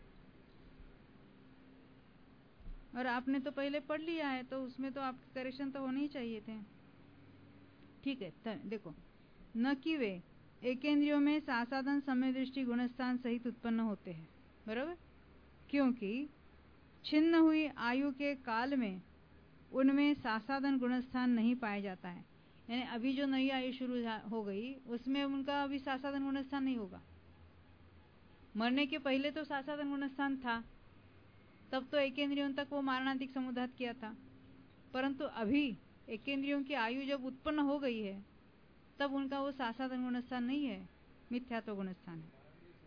और आपने तो पहले पढ़ लिया है, तो उसमें तो आपके करेक्शन तो होने ही चाहिए थे। ठीक है, देखो, न कि वे एकेंद्रियों में सासादन सम्यदृष्टि गुणस्थान सहित उत्पन्न होते हैं, बराबर, क्योंकि छिन्न हुई आयु के काल में उनमें सासादन गुणस्थान नहीं पाया जाता है। यानी अभी जो नई आयु शुरू हो गई उसमें उनका अभी सासादन गुणस्थान नहीं होगा। मरने के पहले तो सासादन गुणस्थान था, तब तो एकेंद्रियों तक वो मारणांतिक समुद्घात किया था, परंतु अभी एकेंद्रियों की आयु जब उत्पन्न हो गई है तब उनका वो सासादन गुणस्थान नहीं है, मिथ्यात्व गुणस्थान है।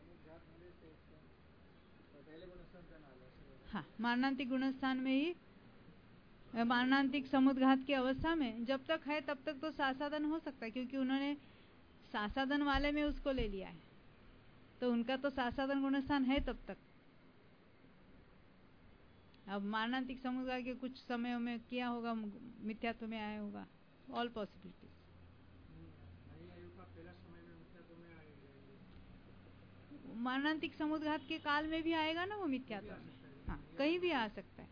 हाँ, मारणांतिक गुणस्थान में ही, मारणांतिक समुद्घात की अवस्था में जब तक है तब तक तो सासादन हो सकता है, क्योंकि उन्होंने सासादन वाले में उसको ले लिया है, तो उनका तो सासादन गुणस्थान है तब तक। अब मारणांतिक समुद्घात के कुछ समय में किया होगा, मिथ्यात्व में आया होगा, ऑल पॉसिबिलिटीज। मारणांतिक समुद्घात के काल में भी आएगा ना वो मिथ्यात्व में, हाँ, कहीं भी आ सकता है।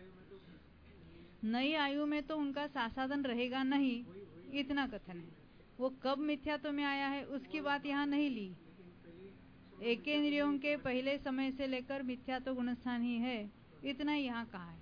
नई आयु में तो उनका सासादन रहेगा नहीं, इतना कथन है। वो कब मिथ्यात्व में आया है उसकी बात यहाँ नहीं ली, एकेंद्रियों के पहले समय से लेकर मिथ्यात्व गुणस्थान ही है, इतना ही यहाँ कहा है।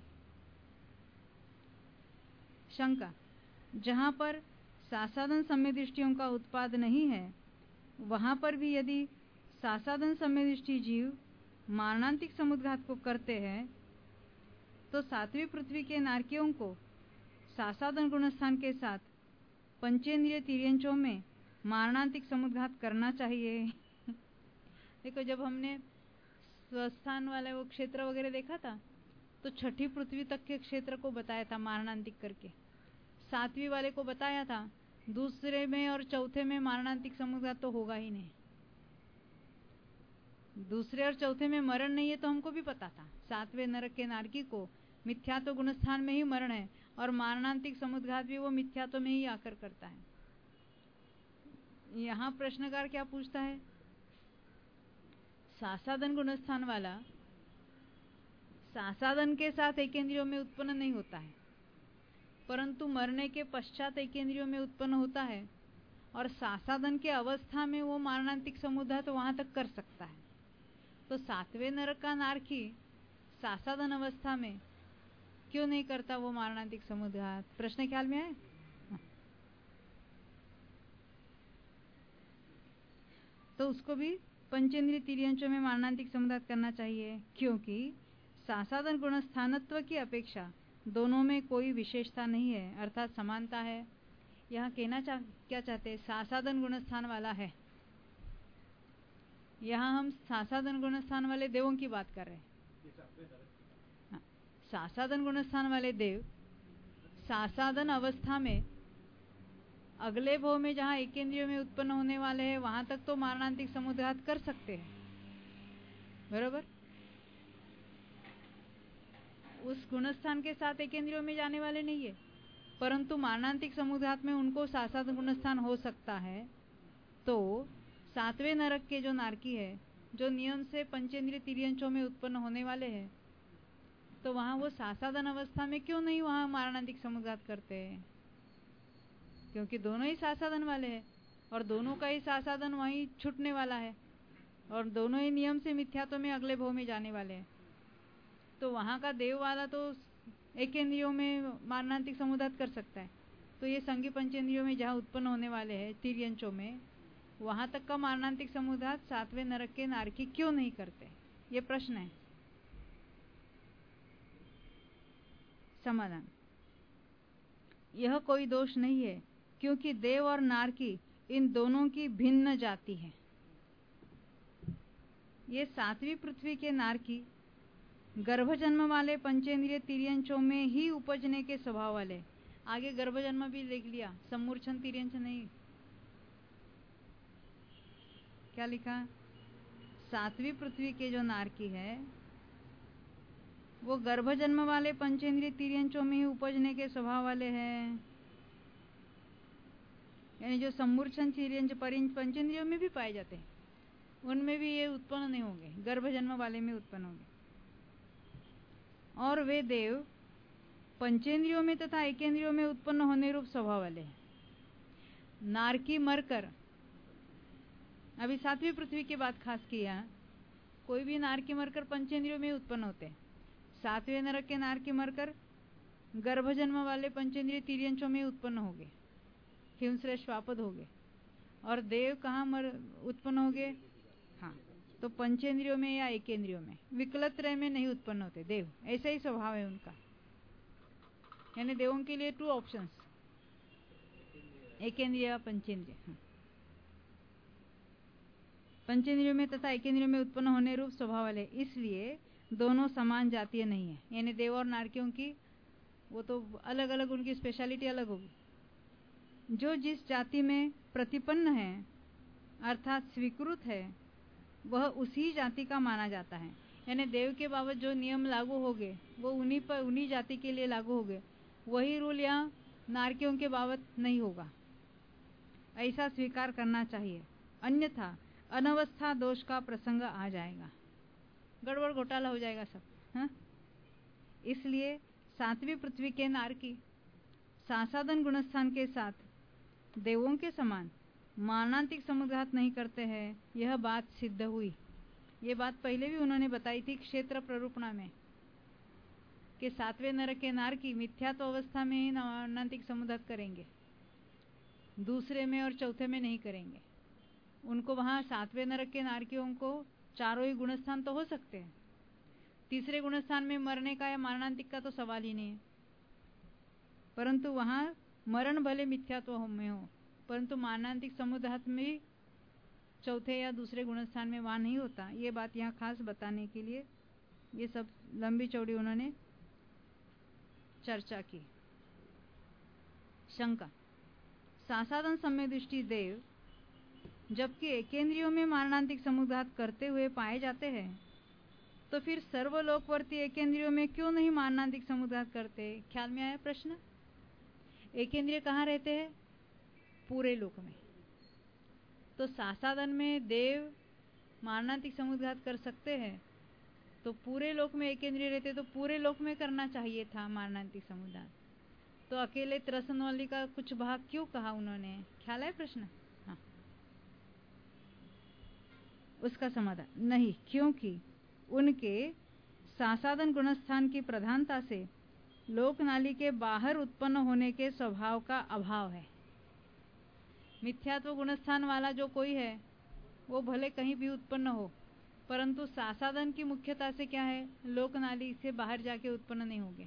शंका, जहाँ पर सासादन सम्यदृष्टियों का उत्पाद नहीं है वहां पर भी यदि सासादन सम्यदृष्टि जीव मारणांतिक समुद्घात को करते हैं तो सातवीं पृथ्वी के नारकियों को सासादन गुणस्थान के साथ पंचेंद्रिय तिर्यंचों में मारणांतिक समुद्घात करना चाहिए। देखो, जब हमने स्वस्थान वाला वो क्षेत्र वगैरह देखा था तो छठी पृथ्वी तक के क्षेत्र को बताया था मारणांतिक करके, सातवीं वाले को बताया था, दूसरे में और चौथे में मारणांतिक समुद्घात तो होगा ही नहीं। दूसरे और चौथे में मरण नहीं है तो हमको भी पता था। सातवें नरक के नारकी को मिथ्यात्व गुणस्थान में ही मरण है और मारणांतिक समुद्घात भी वो मिथ्यात्व में ही आकर करता है। यहाँ प्रश्नकार क्या पूछता है, सासादन गुणस्थान वाला सासादन के साथ एकेंद्रियों में उत्पन्न नहीं होता है, परंतु मरने के पश्चात एकेंद्रियों में उत्पन्न होता है और सासादन के अवस्था में वो मारणांतिक समुद्घात वहां तक कर सकता है। तो सातवें नरक का नारकी सासादन अवस्था में क्यों नहीं करता वो मारणांतिक समुद्घात? प्रश्न ख्याल में आए? तो उसको भी पंचेंद्रिय तिर्यंचों में मारणांतिक समुद्घात करना चाहिए, क्योंकि सासादन गुणस्थानत्व की अपेक्षा दोनों में कोई विशेषता नहीं है, अर्थात समानता है। यहाँ कहना चाह क्या चाहते हैं, सासादन गुणस्थान वाला है। यहाँ हम सासादन गुणस्थान वाले देवों की बात कर रहे हैं। हाँ, सासादन गुणस्थान वाले देव सासादन अवस्था में अगले भव में जहाँ एकेंद्रियों में उत्पन्न होने वाले हैं वहां तक तो मारणांतिक समुद्घात कर सकते हैं, बरोबर। उस गुणस्थान के साथ एकेंद्रियों में जाने वाले नहीं है, परंतु मारणांतिक समुद्घात में उनको सासादन गुणस्थान हो सकता है। तो सातवें नरक के जो नारकी है, जो नियम से पंचेंद्रिय तिर्यंचों में उत्पन्न होने वाले हैं, तो वहां वो सासादन अवस्था में क्यों नहीं वहां मारणांतिक समुद्घात करते हैं? क्योंकि दोनों ही सासादन वाले हैं और दोनों का ही सासादन वहीं छूटने वाला है और दोनों ही नियम से मिथ्यात्व में अगले भव में जाने वाले हैं। तो वहां का देव वाला तो एकेंद्रियों में मारणांतिक समुद्घात कर सकता है, तो ये संगी पंचेंद्रियों में जहाँ उत्पन्न होने वाले हैं तिर्यंचों में, वहां तक का मारणांतिक समुद्घात सातवें नरक के नारकी क्यों नहीं करते? ये प्रश्न है। समाधान, यह कोई दोष नहीं है, क्योंकि देव और नारकी इन दोनों की भिन्न जाति है। ये सातवीं पृथ्वी के नारकी गर्भजन्म वाले पंचेंद्रिय तिर्यंचों में ही उपजने के स्वभाव वाले। आगे गर्भजन्म भी लिख लिया, सम्मूर्छन तिर्यंच नहीं। क्या लिखा? सातवीं पृथ्वी के जो नारकी है वो गर्भजन्म वाले पंचेंद्रिय तिर्यंचों में ही उपजने के स्वभाव वाले हैं। यानी जो सम्मूर्छन तिर्यंच पंचेंद्रियों में भी पाए जाते हैं, उनमें भी ये उत्पन्न नहीं होंगे, गर्भजन्म वाले में उत्पन्न होंगे। और वे देव पंचेंद्रियों में तथा एकेंद्रियों में उत्पन्न होने रूप स्वभाव वाले हैं। नारकी मरकर, अभी सातवीं पृथ्वी की बात खास किया, कोई भी नारकी मरकर पंचेंद्रियों में उत्पन्न होते हैं। सातवें नरक के नारकी मरकर गर्भजन्म वाले पंचेंद्रिय तिर्यंचों में उत्पन्न हो गए, हिमश्रेष्ठ वापद हो गए। और देव कहाँ मर उत्पन्न हो गए? हाँ, तो पंचेंद्रियों में या एकेंद्रियों में, विकलत्रय में नहीं उत्पन्न होते देव। ऐसा ही स्वभाव है उनका। यानी देवों के लिए टू ऑप्शंस, एकेंद्रिय या पंचेंद्रिय। हाँ। पंचेंद्रियों में तथा एकेंद्रियों में उत्पन्न होने रूप स्वभाव वाले, इसलिए दोनों समान जातीय नहीं है। यानी देव और नारकियों की वो तो अलग अलग, उनकी स्पेशलिटी अलग होगी। जो जिस जाति में प्रतिपन्न है अर्थात स्वीकृत है, वह उसी जाति का माना जाता है। यानी देव के बाबत जो नियम लागू हो गए वो उन्हीं पर, उन्हीं जाति के लिए लागू हो गए। वही रूल यहाँ नारकियों के बाबत नहीं होगा, ऐसा स्वीकार करना चाहिए, अन्यथा अनवस्था दोष का प्रसंग आ जाएगा, गड़बड़ घोटाला हो जाएगा सब। हाँ? इसलिए सातवीं पृथ्वी के नारकी सासादन गुणस्थान के साथ देवों के समान मारणांतिक समुद्घात नहीं करते हैं। यह बात सिद्ध हुई। ये बात पहले भी उन्होंने बताई थी क्षेत्र प्ररूपणा में, कि सातवें नरक के नारकी मिथ्यात्व अवस्था में ही मारणांतिक समुद्घात करेंगे, दूसरे में और चौथे में नहीं करेंगे। उनको वहां सातवें नरक के नारकियों को चारों ही गुणस्थान तो हो सकते हैं, तीसरे गुणस्थान में मरने का या मारणांतिक का तो सवाल ही नहीं है, परंतु वहां मरण भले मिथ्यात्व में हो, परंतु मारणांतिक समुदाय में चौथे या दूसरे गुणस्थान में वहां नहीं होता। ये बात यहाँ खास बताने के लिए ये सब लंबी चौड़ी उन्होंने चर्चा की। शंका, सासादन सम्य दृष्टि देव जबकि एकेंद्रियों में मारणांतिक समुदाय करते हुए पाए जाते हैं, तो फिर सर्वलोकवर्ती एकेंद्रियों में क्यों नहीं मारणांतिक समुदाय करते? ख्याल में आया प्रश्न? एकेंद्रिय कहाँ रहते हैं? पूरे लोक में। तो सासादन में देव मारणांतिक समुदाय कर सकते हैं, तो पूरे लोक में एकेंद्रिय रहते तो पूरे लोक में करना चाहिए था मारणांतिक समुदाय। तो अकेले त्रसनवाली का कुछ भाग क्यों कहा उन्होंने? ख्याल है प्रश्न? हाँ, उसका समाधान नहीं, क्योंकि उनके सासादन गुणस्थान की प्रधानता से लोकनाली के बाहर उत्पन्न होने के स्वभाव का अभाव है। मिथ्यात्व गुणस्थान वाला जो कोई है वो भले कहीं भी उत्पन्न हो, परंतु सासादन की मुख्यता से क्या है? लोकनाली से बाहर जाके उत्पन्न नहीं होंगे।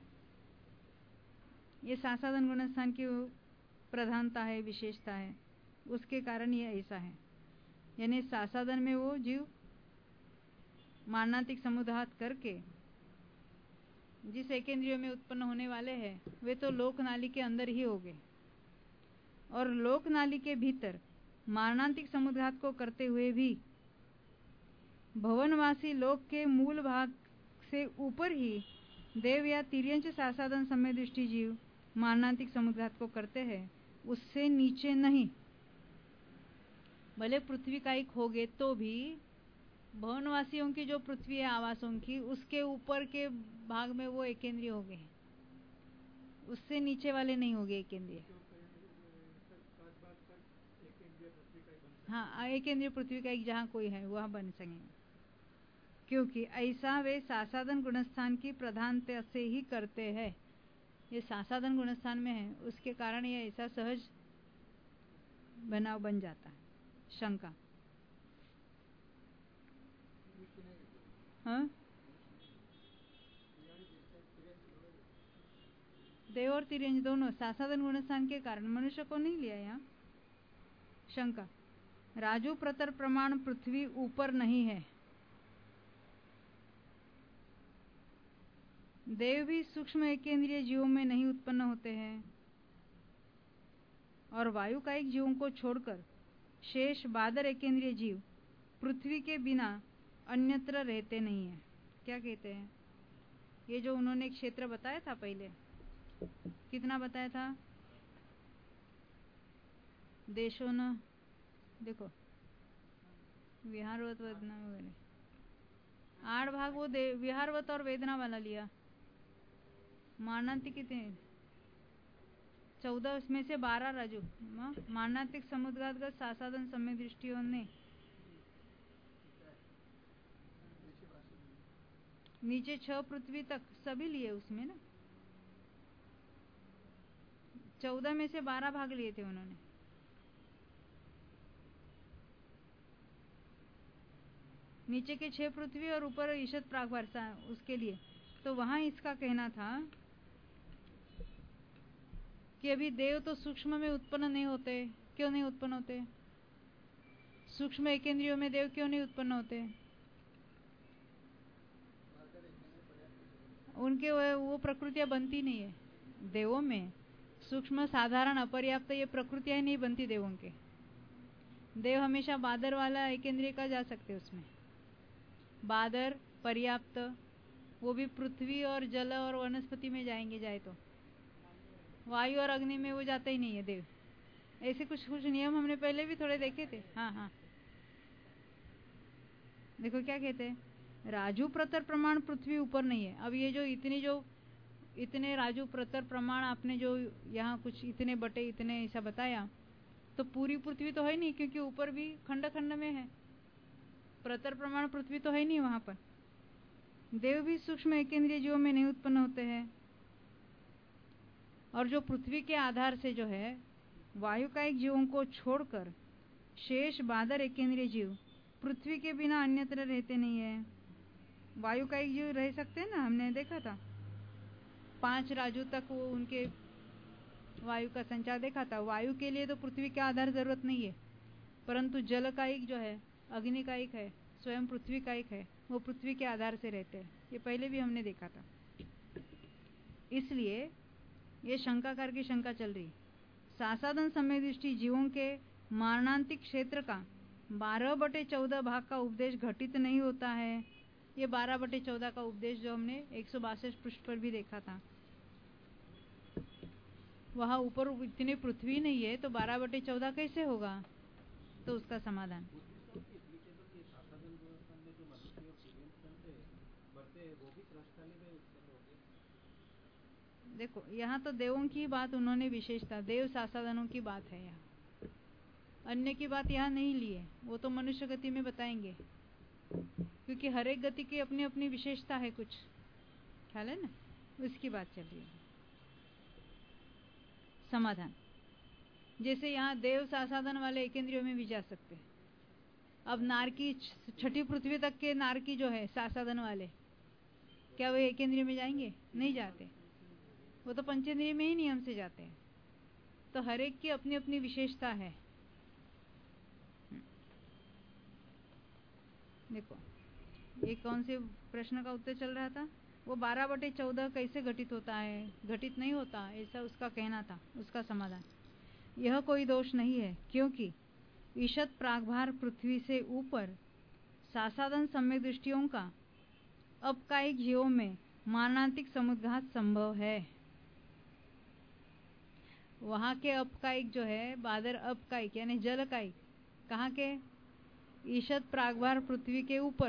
ये सासादन गुणस्थान की प्रधानता है, विशेषता है, उसके कारण ये ऐसा है। यानी सासादन में वो जीव मारणांतिक समुदाय करके जिस एकेंद्रियों में उत्पन्न होने वाले हैं वे तो लोकनाली के अंदर ही होंगे, और लोकनाली के भीतर मारणांतिक समुदाय को करते हुए भी भवनवासी लोक के मूल भाग से ऊपर ही देव या तिर्यंच सासादन समय दृष्टि जीव मारणांतिक समुदाय को करते हैं, उससे नीचे नहीं। भले पृथ्वी का एक होगे तो भी भवनवासियों की जो पृथ्वी है आवासों की, उसके ऊपर के भाग में वो एकेंद्रिय हो गए, उससे नीचे वाले नहीं हो गए एकेंद्रिय। हाँ, एकेंद्रिय पृथ्वी का एक जहाँ कोई है वह बन सकेंगे, क्योंकि ऐसा वे सासादन गुणस्थान की प्रधानता से ही करते हैं। ये सासादन गुणस्थान में है, उसके कारण ये ऐसा सहज बनाव बन जाता है। शंका, हाँ, देव और तिर्यंच दोनों सासादन गुणस्थान के कारण, मनुष्य को नहीं लिया यहाँ। शंका, राजू प्रतर प्रमाण पृथ्वी ऊपर नहीं है। देव भी सूक्ष्म एकेंद्रिय जीवों में नहीं उत्पन्न होते हैं, और वायु का एक जीवों को छोड़कर शेष बादर एकेंद्रिय जीव पृथ्वी के बिना अन्यत्र रहते नहीं है। क्या कहते हैं? ये जो उन्होंने एक क्षेत्र बताया था पहले, कितना बताया था? देशों न देखो विहारवत वेदना वगैरह आठ भाग वो विहारवत और वेदना वाला लिया। मारणांतिक कितने? चौदह में से बारह राजू मारणांतिक समुद्रगत सासादन समय दृष्टियों ने नीचे छह पृथ्वी तक सभी लिए उसमें ना, चौदह में से बारह भाग लिए थे उन्होंने। नीचे के छह पृथ्वी और ऊपर ईशत प्रागवर्षा उसके लिए। तो वहां इसका कहना था कि अभी देव तो सूक्ष्म में उत्पन्न नहीं होते। क्यों नहीं उत्पन्न होते? सूक्ष्म एकेंद्रियों में देव क्यों नहीं उत्पन्न होते? उनके वो प्रकृतियां बनती नहीं है देवों में। सूक्ष्म साधारण अपर्याप्त ये प्रकृतियां नहीं बनती देवों के। देव हमेशा बादर वाला एकेंद्रिय का जा सकते उसमें, बादर पर्याप्त, वो भी पृथ्वी और जल और वनस्पति में जाएंगे, जाए तो वायु और अग्नि में वो जाता ही नहीं है देव। ऐसे कुछ कुछ नियम हमने पहले भी थोड़े देखे थे। हाँ हाँ, देखो क्या कहते हैं, राजू प्रतर प्रमाण पृथ्वी ऊपर नहीं है। अब ये जो इतनी जो इतने राजू प्रतर प्रमाण आपने जो यहाँ कुछ इतने बटे इतने ऐसा बताया, तो पूरी पृथ्वी तो है नहीं, क्योंकि ऊपर भी खंड खंड में है। प्रतर प्रमाण पृथ्वी तो है नहीं वहां पर। देव भी सूक्ष्म एकेंद्रिय जीवों में नहीं उत्पन्न होते हैं, और जो पृथ्वी के आधार से जो है वायु का एक जीवों को छोड़कर शेष बादर एकेंद्रिय जीव पृथ्वी के बिना अन्यत्र रहते नहीं है। वायु का एक जीव रह सकते हैं ना, हमने देखा था पांच राजू तक वो उनके वायु का संचार देखा था। वायु के लिए तो पृथ्वी का आधार जरूरत नहीं है, परंतु जल का एक जो है, अग्नि का एक है, स्वयं पृथ्वी का एक है, वो पृथ्वी के आधार से रहते हैं। ये पहले भी हमने देखा था। इसलिए ये शंकाकार की शंका चल रही। सासादन समय दृष्टि जीवों के मारणांतिक क्षेत्र का बारह बटे चौदह भाग का उपदेश घटित नहीं होता है। ये बारह बटे चौदह का उपदेश जो हमने एक सौ बासठ पृष्ठ पर भी देखा था, वहां ऊपर इतनी पृथ्वी नहीं है तो बारह बटे चौदह कैसे होगा? तो उसका समाधान देखो, यहाँ तो देवों की बात उन्होंने विशेषता, देव सासादनों की बात है। यहाँ अन्य की बात यहाँ नहीं ली है, वो तो मनुष्य गति में बताएंगे, क्योंकि हर एक गति की अपनी अपनी विशेषता है, कुछ ख्याल है ना, उसकी बात चल रही है। समाधान, जैसे यहाँ देव सासादन वाले एक इंद्रियों में भी जा सकते हैं। अब नारकी, छठी पृथ्वी तक के नारकी जो है सासादन वाले, क्या वे एक इंद्रिय में जाएंगे? नहीं जाते, वो तो पंचेंद्रिय में ही नियम से जाते हैं। तो हर एक की अपनी अपनी विशेषता है। देखो, ये कौन से प्रश्न का उत्तर चल रहा था? वो बारह बटे चौदह कैसे घटित होता है? घटित नहीं होता, ऐसा उसका कहना था। उसका समाधान, यह कोई दोष नहीं है, क्योंकि ईशत प्रागभार पृथ्वी से ऊपर सासादन सम्यक दृष्टियों का अपकायिक जीवों में मारणांतिक समुद्घात संभव है। वहां के अपकायिक जो है, बादर अपकायिक यानी जलकायिक, कहाँ के? ईशत प्रागभार पृथ्वी के ऊपर,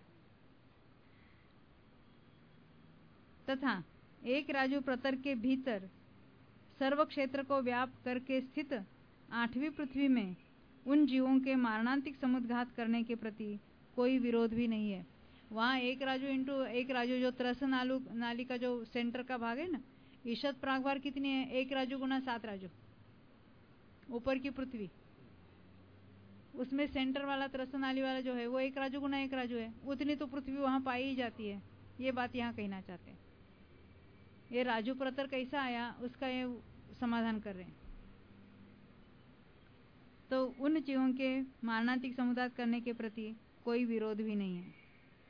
तथा एक राजू प्रतर के भीतर सर्व क्षेत्र को व्याप्त करके स्थित आठवीं पृथ्वी में उन जीवों के मारणांतिक समुद्घात करने के प्रति कोई विरोध भी नहीं है। वहां एक राजू इंटू एक राजू, जो त्रस नालू नाली का जो सेंटर का भाग है ना, ईशत प्रागभार कितनी है? एक राजू गुना सात राजू, ऊपर की पृथ्वी, उसमें सेंटर वाला त्रस नाली वाला जो है वो एक राजू गुना एक राजू है। उतनी तो पृथ्वी वहां पाई ही जाती है। ये बात यहाँ कहना चाहते हैं। ये राजू प्रतर कैसा आया, उसका ये समाधान कर रहे हैं। तो उन जीवों के मारणांतिक समुदाय करने के प्रति कोई विरोध भी नहीं है।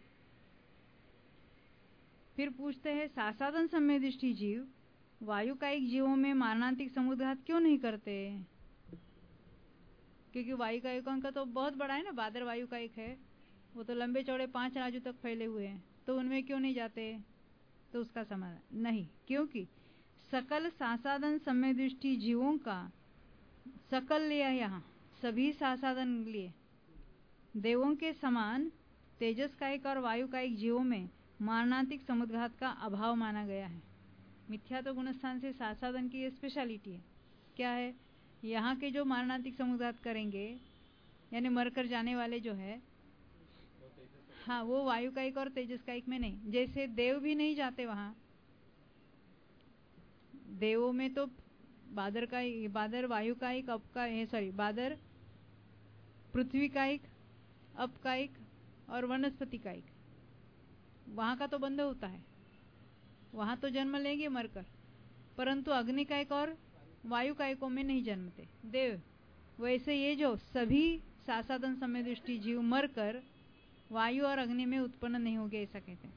फिर पूछते हैं, सासादन सम्य दृष्टि जीव वायुकायिक जीवों में मारणांतिक समुद्घात क्यों नहीं करते? क्योंकि वायुकायिकों का तो बहुत बड़ा है ना, बादर वायुकायिक है, वो तो लंबे चौड़े पांच राजू तक फैले हुए हैं, तो उनमें क्यों नहीं जाते? तो उसका समाधान, नहीं, क्योंकि सकल सासादन सम्य दृष्टि जीवों का, सकल लिया यहाँ, सभी सासादन लिए, देवों के समान तेजस कायिक और वायुकायिक जीवों में मारणांतिक समुद्घात का अभाव माना गया है। मिथ्या तो गुणस्थान से सासादन की ये स्पेशलिटी है। क्या है? यहाँ के जो मारणांतिक समुद्घात करेंगे, यानी मरकर जाने वाले जो है, हाँ, वो वायुकायिक और तेजस कायिक में नहीं। जैसे देव भी नहीं जाते वहां, देवों में तो बादर का, बादर वायुकायिक, अपका सॉरी बादर पृथ्वी कायिक, अपकायिक और वनस्पति कायिक, वहां का तो बंद होता है, वहां तो जन्म लेंगे मरकर, परंतु अग्निकायिक और वायुकायिकों में नहीं जन्मते देव। वैसे ये जो सभी सासादन समय दृष्टि जीव मरकर वायु और अग्नि में उत्पन्न नहीं होंगे, ऐसा कहते हैं।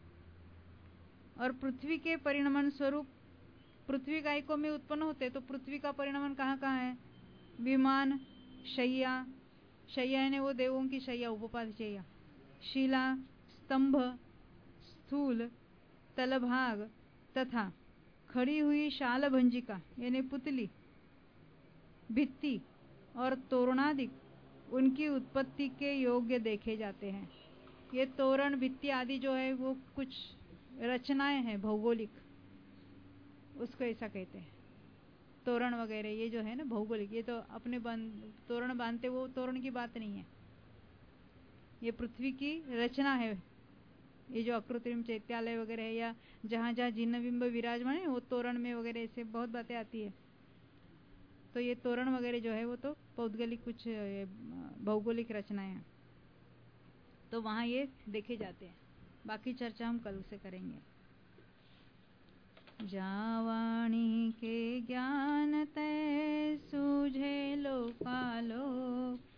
और पृथ्वी के परिणमन स्वरूप पृथ्वी कायिकों में उत्पन्न होते, तो पृथ्वी का परिणमन कहाँ कहाँ है? विमान, शैया, शैया ने वो देवों की शैया, उपपाद शैया, शिला, स्तंभ, स्थूल तलभाग तथा खड़ी हुई शाल भंजिका यानी पुतली, भित्ति और तोरणादिक उनकी उत्पत्ति के योग्य देखे जाते हैं। ये तोरण, भित्ति आदि जो है वो कुछ रचनाएं हैं भौगोलिक, उसको ऐसा कहते हैं। तोरण वगैरह ये जो है ना भौगोलिक, ये तो अपने तोरण बांधते, वो तोरण की बात नहीं है, ये पृथ्वी की रचना है। ये जो अकृत्रिम चैत्यालय वगैरह है, या जहाँ जहाँ जिन्न बिंब विराजमान है, वो तोरण में वगैरह ऐसे बहुत बातें आती है। तो ये तोरण वगैरह जो है वो तो पौद्गलिक कुछ भौगोलिक रचनाएं हैं, तो वहाँ ये देखे जाते हैं। बाकी चर्चा हम कल से करेंगे। जावाणी के ज्ञान तै सूझे लोकालो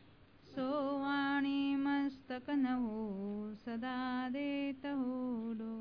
सोवाणी मस्तक नवो सदा देत हो